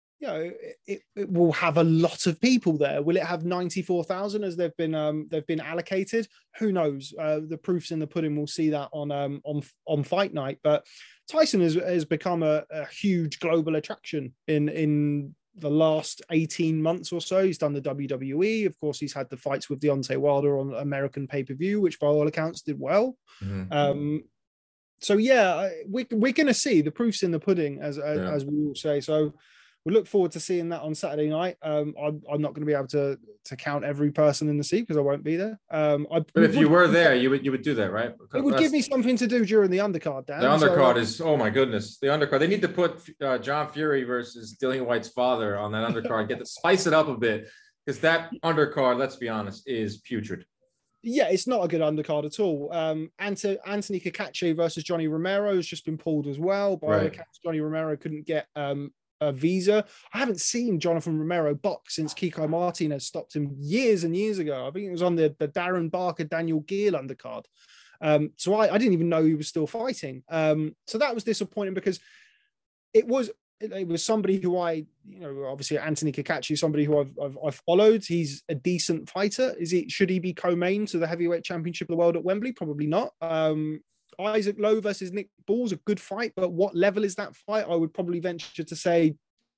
it will have a lot of people there. Will it have 94,000 as they've been allocated? Who knows? The proof's in the pudding. We'll see that on fight night. But Tyson has become a huge global attraction in the last 18 months or so. He's done the WWE. Of course, he's had the fights with Deontay Wilder on American pay-per-view, which by all accounts did well. Mm-hmm. So yeah, we're going to see. The proof's in the pudding, as we all say. So we look forward to seeing that on Saturday night. I'm not going to be able to count every person in the seat because I won't be there. But if you were there, you would do that, right? It would give me something to do during the undercard, Dan. The undercard is, oh my goodness, the undercard. They need to put John Fury versus Dillian White's father on that undercard. Spice it up a bit, because that undercard, let's be honest, is putrid. Yeah, it's not a good undercard at all. Anthony Cacace versus Johnny Romero has just been pulled as well. By all accounts, Johnny Romero couldn't get a visa. I haven't seen Jonathan Romero box since Kiko Martinez stopped him years and years ago. I think it was on the Darren Barker, Daniel Geale undercard. So I didn't even know he was still fighting. So that was disappointing because it was somebody who obviously Anthony Cacace, somebody who I've followed. He's a decent fighter. Should he be co-main to the heavyweight championship of the world at Wembley? Probably not. Isaac Lowe versus Nick Ball's a good fight, but what level is that fight? I would probably venture to say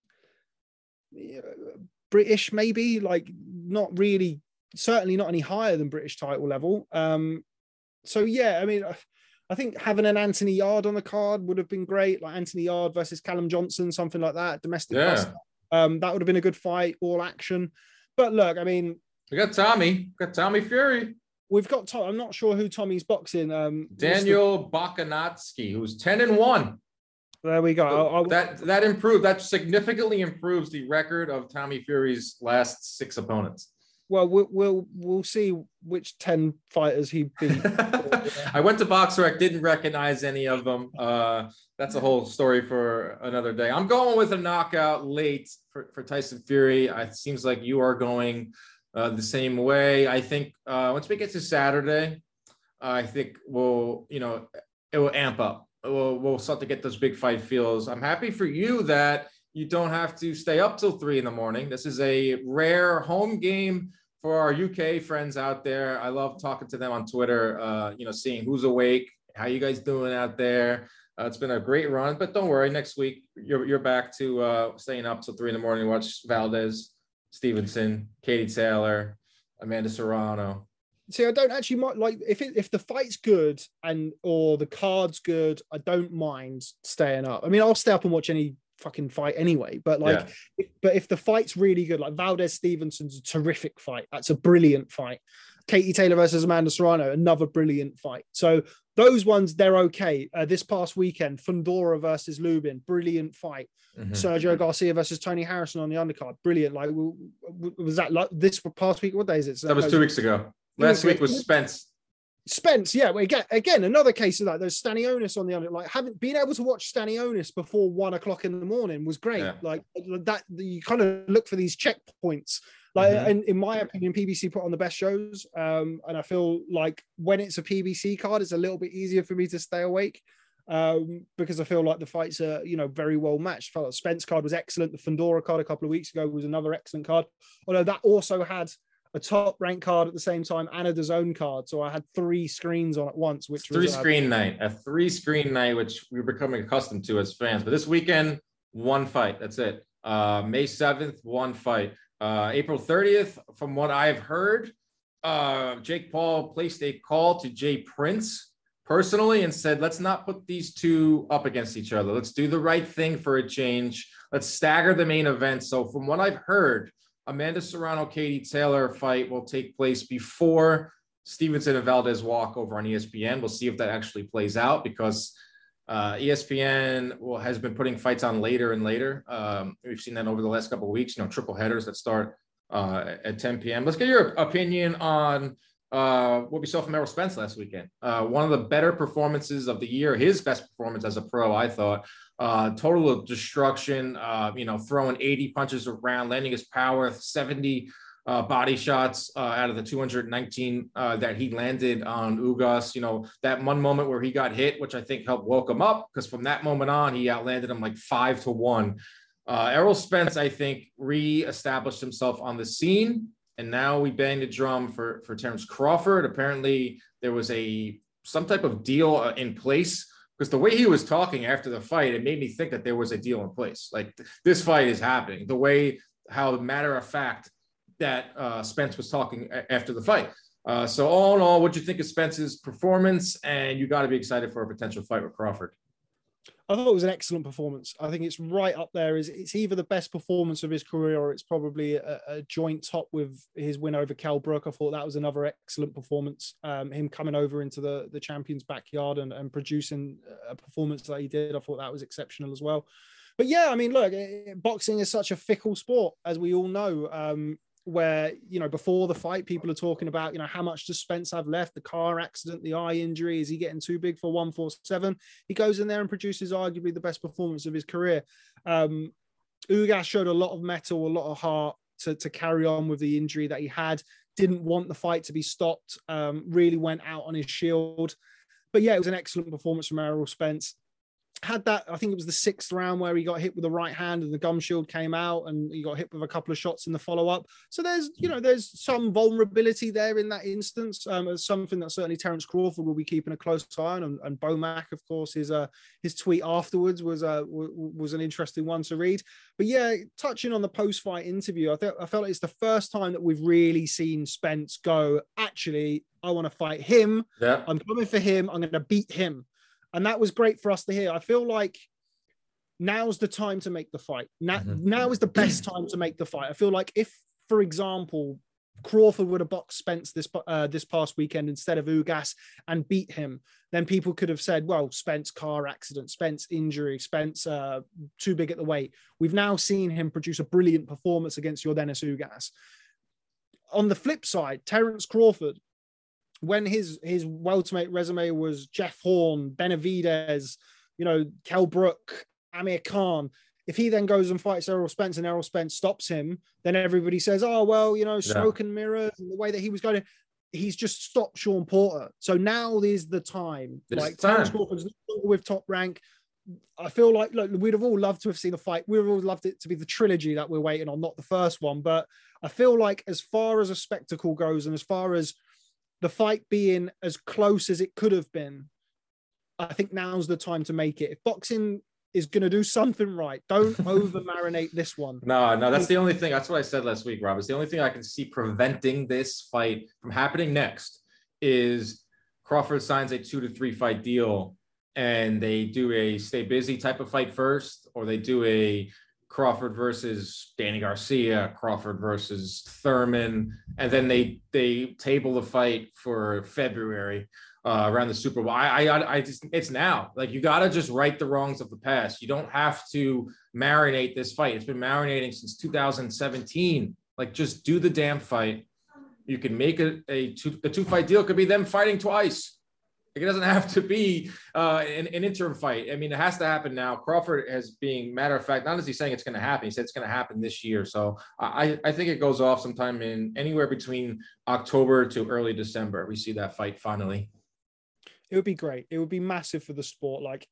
British, maybe, like not really, certainly not any higher than British title level. So yeah, I mean, I think having an Anthony Yard on the card would have been great, like Anthony Yard versus Callum Johnson, something like that, domestic. Yeah. That would have been a good fight, all action. But look, I mean, we got Tommy Fury. We've got Tom. I'm not sure who Tommy's boxing. Daniel Bakanatsky, who's 10-1. There we go. That improved. That significantly improves the record of Tommy Fury's last 6 opponents. Well, we'll see which 10 fighters he beat. I went to BoxRec, didn't recognize any of them. That's a whole story for another day. I'm going with a knockout late for Tyson Fury. It seems like you are going the same way. I think once we get to Saturday, I think it will amp up. We'll start to get those big fight feels. I'm happy for you that you don't have to stay up till 3 a.m. This is a rare home game for our UK friends out there. I love talking to them on Twitter, seeing who's awake How you guys doing out there? It's been a great run, but don't worry. Next week, you're back to staying up till 3 in the morning to watch Valdez, Stevenson, Katie Taylor, Amanda Serrano. See, I don't actually mind, like, if the fight's good or the card's good, I don't mind staying up. I mean, I'll stay up and watch any fucking fight anyway, but if the fight's really good, like Valdez Stevenson's a terrific fight. That's a brilliant fight. Katie Taylor versus Amanda Serrano, another brilliant fight. So those ones, they're okay. This past weekend, Fundora versus Lubin, brilliant fight. Mm-hmm. Sergio Garcia versus Tony Harrison on the undercard, brilliant. Like, was that like this past week? What day is it? So that was 2 weeks ago. Last week was Spence. Yeah. Well, again, another case of that. There's Stanionis on the under. Like, having been able to watch Stanionis before 1 o'clock in the morning was great. Yeah. Like that, you kind of look for these checkpoints. Like, and in my opinion, PBC put on the best shows. And I feel like when it's a PBC card, it's a little bit easier for me to stay awake because I feel like the fights are, very well matched. I felt like Spence card was excellent. The Fundora card a couple of weeks ago was another excellent card. Although that also had a top rank card at the same time and a DAZN card. So I had 3 screens on at once, which was a 3-screen night, which we're becoming accustomed to as fans. But this weekend, 1 fight. That's it. May 7th, 1 fight. April 30th, from what I've heard, Jake Paul placed a call to Jay Prince personally and said, let's not put these two up against each other. Let's do the right thing for a change. Let's stagger the main event. So from what I've heard, Amanda Serrano, Katie Taylor fight will take place before Stevenson and Valdez walk over on ESPN. We'll see if that actually plays out because ESPN has been putting fights on later and later. We've seen that over the last couple of weeks, triple headers that start at 10 p.m. Let's get your opinion on what we saw from Errol Spence last weekend. One of the better performances of the year, his best performance as a pro, I thought. Total destruction, throwing 80 punches around, landing his power, 70 body shots out of the 219 that he landed on Ugas. That one moment where he got hit, which I think helped woke him up, because from that moment on, he outlanded him like 5-1. Errol Spence, I think, re-established himself on the scene, and now we bang the drum for Terence Crawford. Apparently, there was some type of deal in place, because the way he was talking after the fight, it made me think that there was a deal in place. Like, this fight is happening. The way, how matter of fact that Spence was talking after the fight. So all in all, what do you think of Spence's performance? And you got to be excited for a potential fight with Crawford. I thought it was an excellent performance. I think it's right up there. It's either the best performance of his career or it's probably a joint top with his win over Kell Brook. I thought that was another excellent performance. Him coming over into the champion's backyard and producing a performance that he did, I thought that was exceptional as well. But yeah, I mean, look, boxing is such a fickle sport, as we all know. Where, before the fight, people are talking about, how much does Spence have left? The car accident, the eye injury, is he getting too big for 147? He goes in there and produces arguably the best performance of his career. Ugas showed a lot of mettle, a lot of heart to carry on with the injury that he had. Didn't want the fight to be stopped, really went out on his shield. But yeah, it was an excellent performance from Errol Spence. Had that, I think it was the 6th round where he got hit with the right hand and the gum shield came out and he got hit with a couple of shots in the follow-up. So there's some vulnerability there in that instance. It's something that certainly Terence Crawford will be keeping a close eye on. And Bomac, of course, his tweet afterwards was an interesting one to read. But yeah, touching on the post-fight interview, I felt like it's the first time that we've really seen Spence go, actually, I want to fight him. Yeah. I'm coming for him. I'm going to beat him. And that was great for us to hear. I feel like now's the time to make the fight. Now is the best time to make the fight. I feel like if, for example, Crawford would have boxed Spence this past weekend instead of Ugas and beat him, then people could have said, well, Spence car accident, Spence injury, Spence too big at the weight. We've now seen him produce a brilliant performance against Yordenis Ugas. On the flip side, Terence Crawford, when his welterweight resume was Jeff Horn, Benavidez, Kell Brook, Amir Khan, if he then goes and fights Errol Spence and Errol Spence stops him, then everybody says, oh, well, smoke and mirrors and the way that he was going, he's just stopped Sean Porter. So now is the time. Terence Crawford's with Top Rank. I feel like, look, we'd have all loved to have seen a fight. We'd have all loved it to be the trilogy that we're waiting on, not the first one. But I feel like as far as a spectacle goes and as far as the fight being as close as it could have been, I think now's the time to make it. If boxing is going to do something right, don't over marinate this one. No, that's the only thing. That's what I said last week, Rob. It's the only thing I can see preventing this fight from happening next is Crawford signs a 2 to 3 fight deal and they do a stay busy type of fight first, or they do a Crawford versus Danny Garcia, Crawford versus Thurman, and then they table the fight for February around the Super Bowl. I just, it's now. Like, you got to just right the wrongs of the past. You don't have to marinate this fight. It's been marinating since 2017. Like, just do the damn fight. You can make a 2-fight deal. Could be them fighting twice. It doesn't have to be an interim fight. I mean, it has to happen now. Crawford has being, matter of fact, not as he's saying it's going to happen. He said it's going to happen this year. So I think it goes off sometime in anywhere between October to early December. We see that fight finally. It would be great. It would be massive for the sport. Like,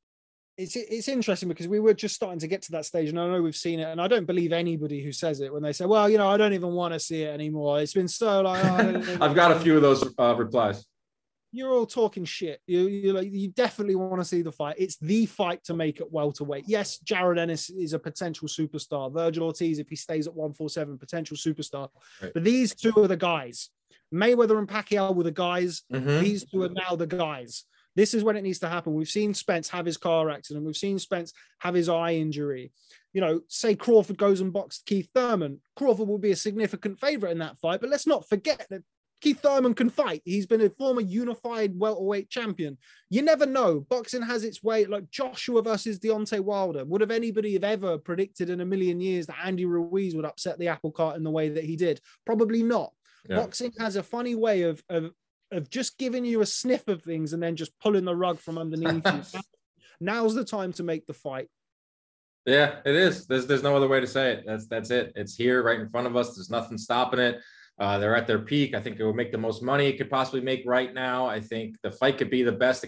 it's interesting because we were just starting to get to that stage, and I know we've seen it, and I don't believe anybody who says it when they say, well, you know, I don't even want to see it anymore. It's been so like, I've got a few of those replies. You're all talking shit. You definitely want to see the fight. It's the fight to make at welterweight. Yes, Jared Ennis is a potential superstar. Virgil Ortiz, if he stays at 147, potential superstar. Right. But these two are the guys. Mayweather and Pacquiao were the guys. Mm-hmm. These two are now the guys. This is when it needs to happen. We've seen Spence have his car accident. We've seen Spence have his eye injury. You know, say Crawford goes and boxed Keith Thurman. Crawford will be a significant favorite in that fight. But let's not forget that Keith Thurman can fight. He's been a former unified welterweight champion. You never know. Boxing has its way. Like Joshua versus Deontay Wilder. Would have anybody have ever predicted in a million years that Andy Ruiz would upset the apple cart in the way that he did? Probably not. Yeah. Boxing has a funny way of just giving you a sniff of things and then just pulling the rug from underneath you. Now's the time to make the fight. Yeah, it is. There's no other way to say it. That's it. It's here right in front of us. There's nothing stopping it. They're at their peak. I think it will make the most money it could possibly make right now. I think the fight could be the best.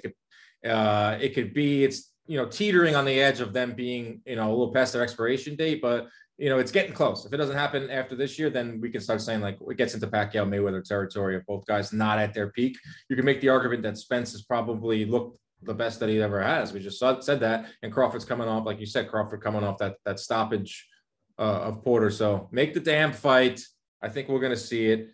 It could be, it's, you know, teetering on the edge of them being, you know, a little past their expiration date, but you know, it's getting close. If it doesn't happen after this year, then we can start saying like it gets into Pacquiao Mayweather territory of both guys not at their peak. You can make the argument that Spence has probably looked the best that he ever has. We just said that, and Crawford's coming off, like you said, Crawford coming off that stoppage of Porter. So make the damn fight. I think we're going to see it.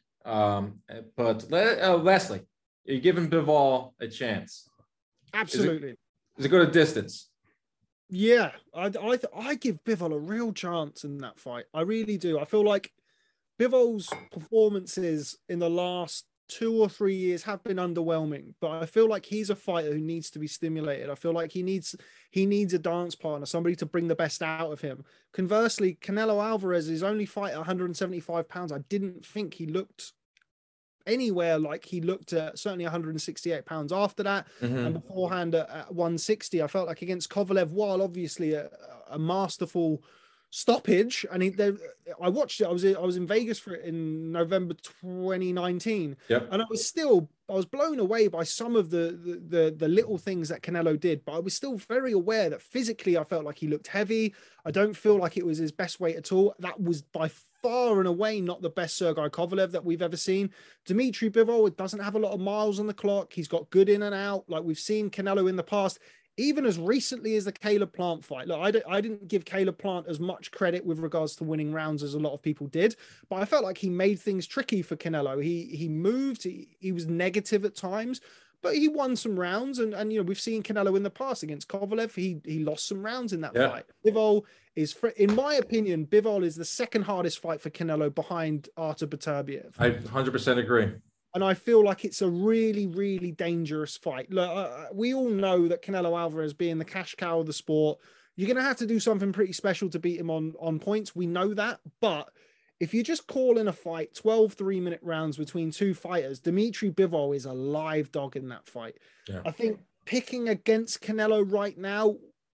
But Leslie, you're giving Bivol a chance. Absolutely. Is it go to distance? Yeah, I give Bivol a real chance in that fight. I really do. I feel like Bivol's performances in the last 2 or 3 years have been underwhelming, but I feel like he's a fighter who needs to be stimulated. I feel like he needs a dance partner, somebody to bring the best out of him. Conversely, Canelo Alvarez, his only fight at 175 pounds, I didn't think he looked anywhere like he looked at certainly 168 pounds after that. Mm-hmm. And beforehand at 160. I felt like against Kovalev, while obviously a masterful stoppage, and I watched it. I was in Vegas for it in November 2019. Yep. And I was blown away by some of the little things that Canelo did, but I was still very aware that physically I felt like he looked heavy. I don't feel like it was his best weight at all. That was by far and away not the best Sergey Kovalev that we've ever seen. Dmitry Bivol doesn't have a lot of miles on the clock. He's got good in and out. Like we've seen Canelo in the past, even as recently as the Caleb Plant fight. Look, I didn't give Caleb Plant as much credit with regards to winning rounds as a lot of people did, but I felt like he made things tricky for Canelo. He moved, he was negative at times, but he won some rounds. And you know, we've seen Canelo in the past against Kovalev. He lost some rounds in that fight. Bivol is, in my opinion, Bivol is the second hardest fight for Canelo behind Artur Beterbiev. I 100% agree. And I feel like it's a really, really dangerous fight. Look, we all know that Canelo Alvarez, being the cash cow of the sport, you're going to have to do something pretty special to beat him on points. We know that. But if you just call in a fight, 12 3-minute rounds between two fighters, Dmitry Bivol is a live dog in that fight. Yeah. I think picking against Canelo right now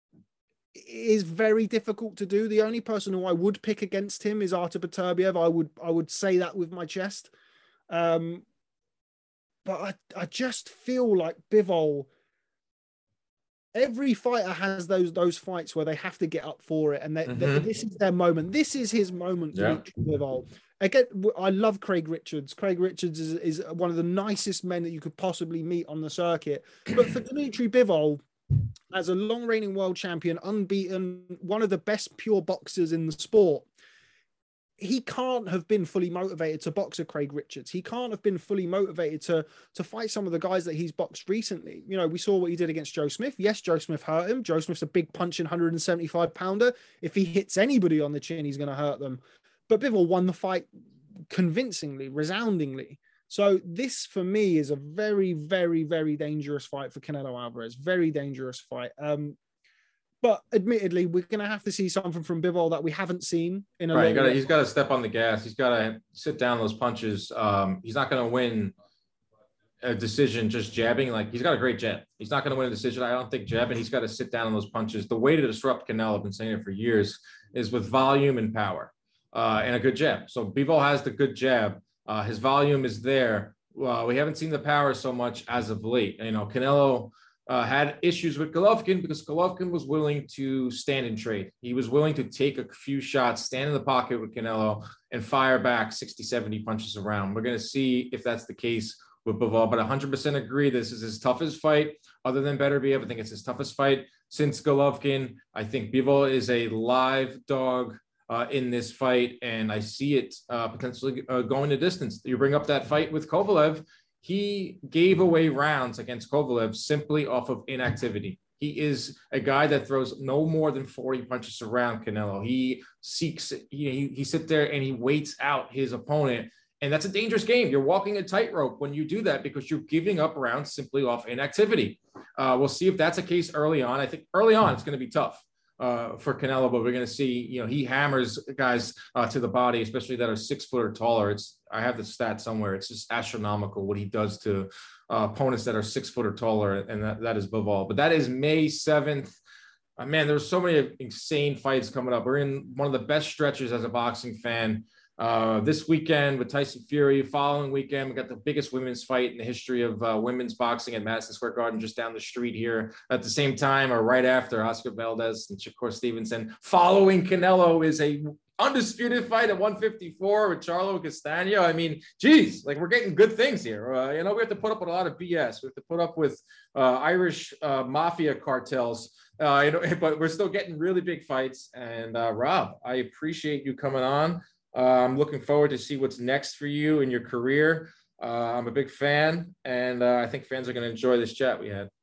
is very difficult to do. The only person who I would pick against him is Artur Beterbiev. I would say that with my chest. But I just feel like Bivol, every fighter has those fights where they have to get up for it. And this is their moment. This is his moment to reach Bivol. again, I love Craig Richards. Craig Richards is one of the nicest men that you could possibly meet on the circuit. But for Dimitri Bivol, as a long reigning world champion, unbeaten, one of the best pure boxers in the sport, he can't have been fully motivated to box a Craig Richards. He can't have been fully motivated to fight some of the guys that he's boxed recently. You know, we saw what he did against Joe Smith. Yes, Joe Smith hurt him. Joe Smith's a big punching 175-pounder. If he hits anybody on the chin, he's going to hurt them. But Bivol won the fight convincingly, resoundingly. So this, for me, is a very, very, very dangerous fight for Canelo Alvarez. Very dangerous fight. But admittedly, we're going to have to see something from Bivol that we haven't seen in a long time. He's got to step on the gas. He's got to sit down those punches. He's not going to win a decision just jabbing. Like, he's got a great jab. He's not going to win a decision, I don't think, jabbing. He's got to sit down on those punches. The way to disrupt Canelo, I've been saying it for years, is with volume and power and a good jab. So Bivol has the good jab. His volume is there. We haven't seen the power so much as of late. You know, Canelo had issues with Golovkin because Golovkin was willing to stand and trade. He was willing to take a few shots, stand in the pocket with Canelo, and fire back 60, 70 punches around. We're going to see if that's the case with Bivol, but 100% agree this is his toughest fight. Other than Beterbiev, I think it's his toughest fight since Golovkin. I think Bivol is a live dog in this fight, and I see it potentially going the distance. You bring up that fight with Kovalev. He gave away rounds against Kovalev simply off of inactivity. He is a guy that throws no more than 40 punches around Canelo. He seeks, he sits there and he waits out his opponent. And that's a dangerous game. You're walking a tightrope when you do that because you're giving up rounds simply off inactivity. We'll see if that's a case early on. I think early on it's going to be tough for Canelo, but we're going to see, he hammers guys to the body, especially that are 6 foot or taller. I have the stat somewhere. It's just astronomical what he does to opponents that are 6 foot or taller, and that is Bivol. But that is May 7th. Man, there's so many insane fights coming up. We're in one of the best stretches as a boxing fan. This weekend with Tyson Fury. Following weekend, we got the biggest women's fight in the history of women's boxing at Madison Square Garden, just down the street here. At the same time, or right after, Oscar Valdez and Shakur Stevenson. Following Canelo is a undisputed fight at 154 with Charlo Castaño. I mean, geez, like, we're getting good things here. We have to put up with a lot of BS. We have to put up with Irish mafia cartels. But we're still getting really big fights. And Rob, I appreciate you coming on. I'm looking forward to see what's next for you in your career. I'm a big fan, and I think fans are going to enjoy this chat we had.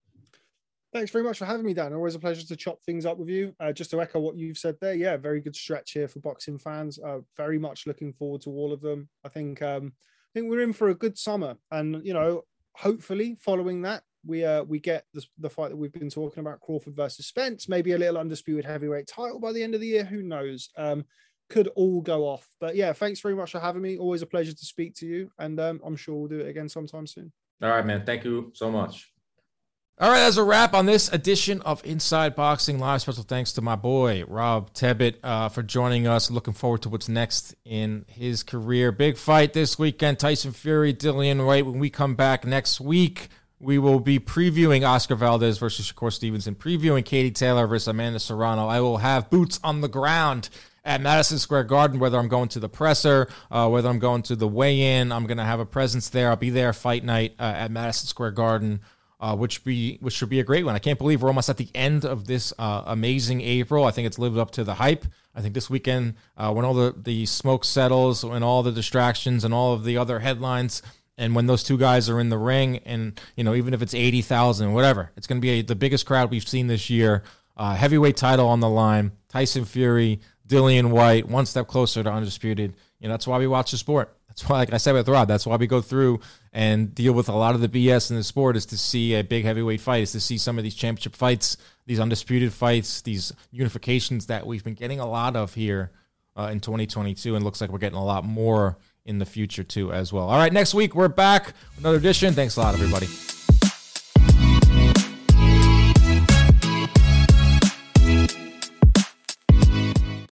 Thanks very much for having me, Dan. Always a pleasure to chop things up with you. Just to echo what you've said there, yeah, very good stretch here for boxing fans. Very much looking forward to all of them. I think we're in for a good summer, and hopefully following that, we get the fight that we've been talking about, Crawford versus Spence, maybe a little undisputed heavyweight title by the end of the year. Who knows? Could all go off. But yeah, thanks very much for having me. Always a pleasure to speak to you, and I'm sure we'll do it again sometime soon. All right, man. Thank you so much. All right, that's a wrap on this edition of Inside Boxing Live. Special thanks to my boy, Rob Tebbett, for joining us. Looking forward to what's next in his career. Big fight this weekend, Tyson Fury, Dillian Whyte. When we come back next week, we will be previewing Oscar Valdez versus Shakur Stevenson, previewing Katie Taylor versus Amanda Serrano. I will have boots on the ground at Madison Square Garden, whether I'm going to the presser, whether I'm going to the weigh-in. I'm going to have a presence there. I'll be there fight night at Madison Square Garden, which should be a great one. I can't believe we're almost at the end of this amazing April. I think it's lived up to the hype. I think this weekend, when all the smoke settles and all the distractions and all of the other headlines, and when those two guys are in the ring, and even if it's 80,000, whatever, it's going to be the biggest crowd we've seen this year. Heavyweight title on the line. Tyson Fury, Dillian Whyte, one step closer to undisputed. That's why we watch the sport. That's why, like I said with Rob, that's why we go through and deal with a lot of the BS in the sport, is to see a big heavyweight fight, is to see some of these championship fights, these undisputed fights, these unifications that we've been getting a lot of here in 2022, and looks like we're getting a lot more in the future too as well. All right, next week we're back with another edition. Thanks a lot, everybody.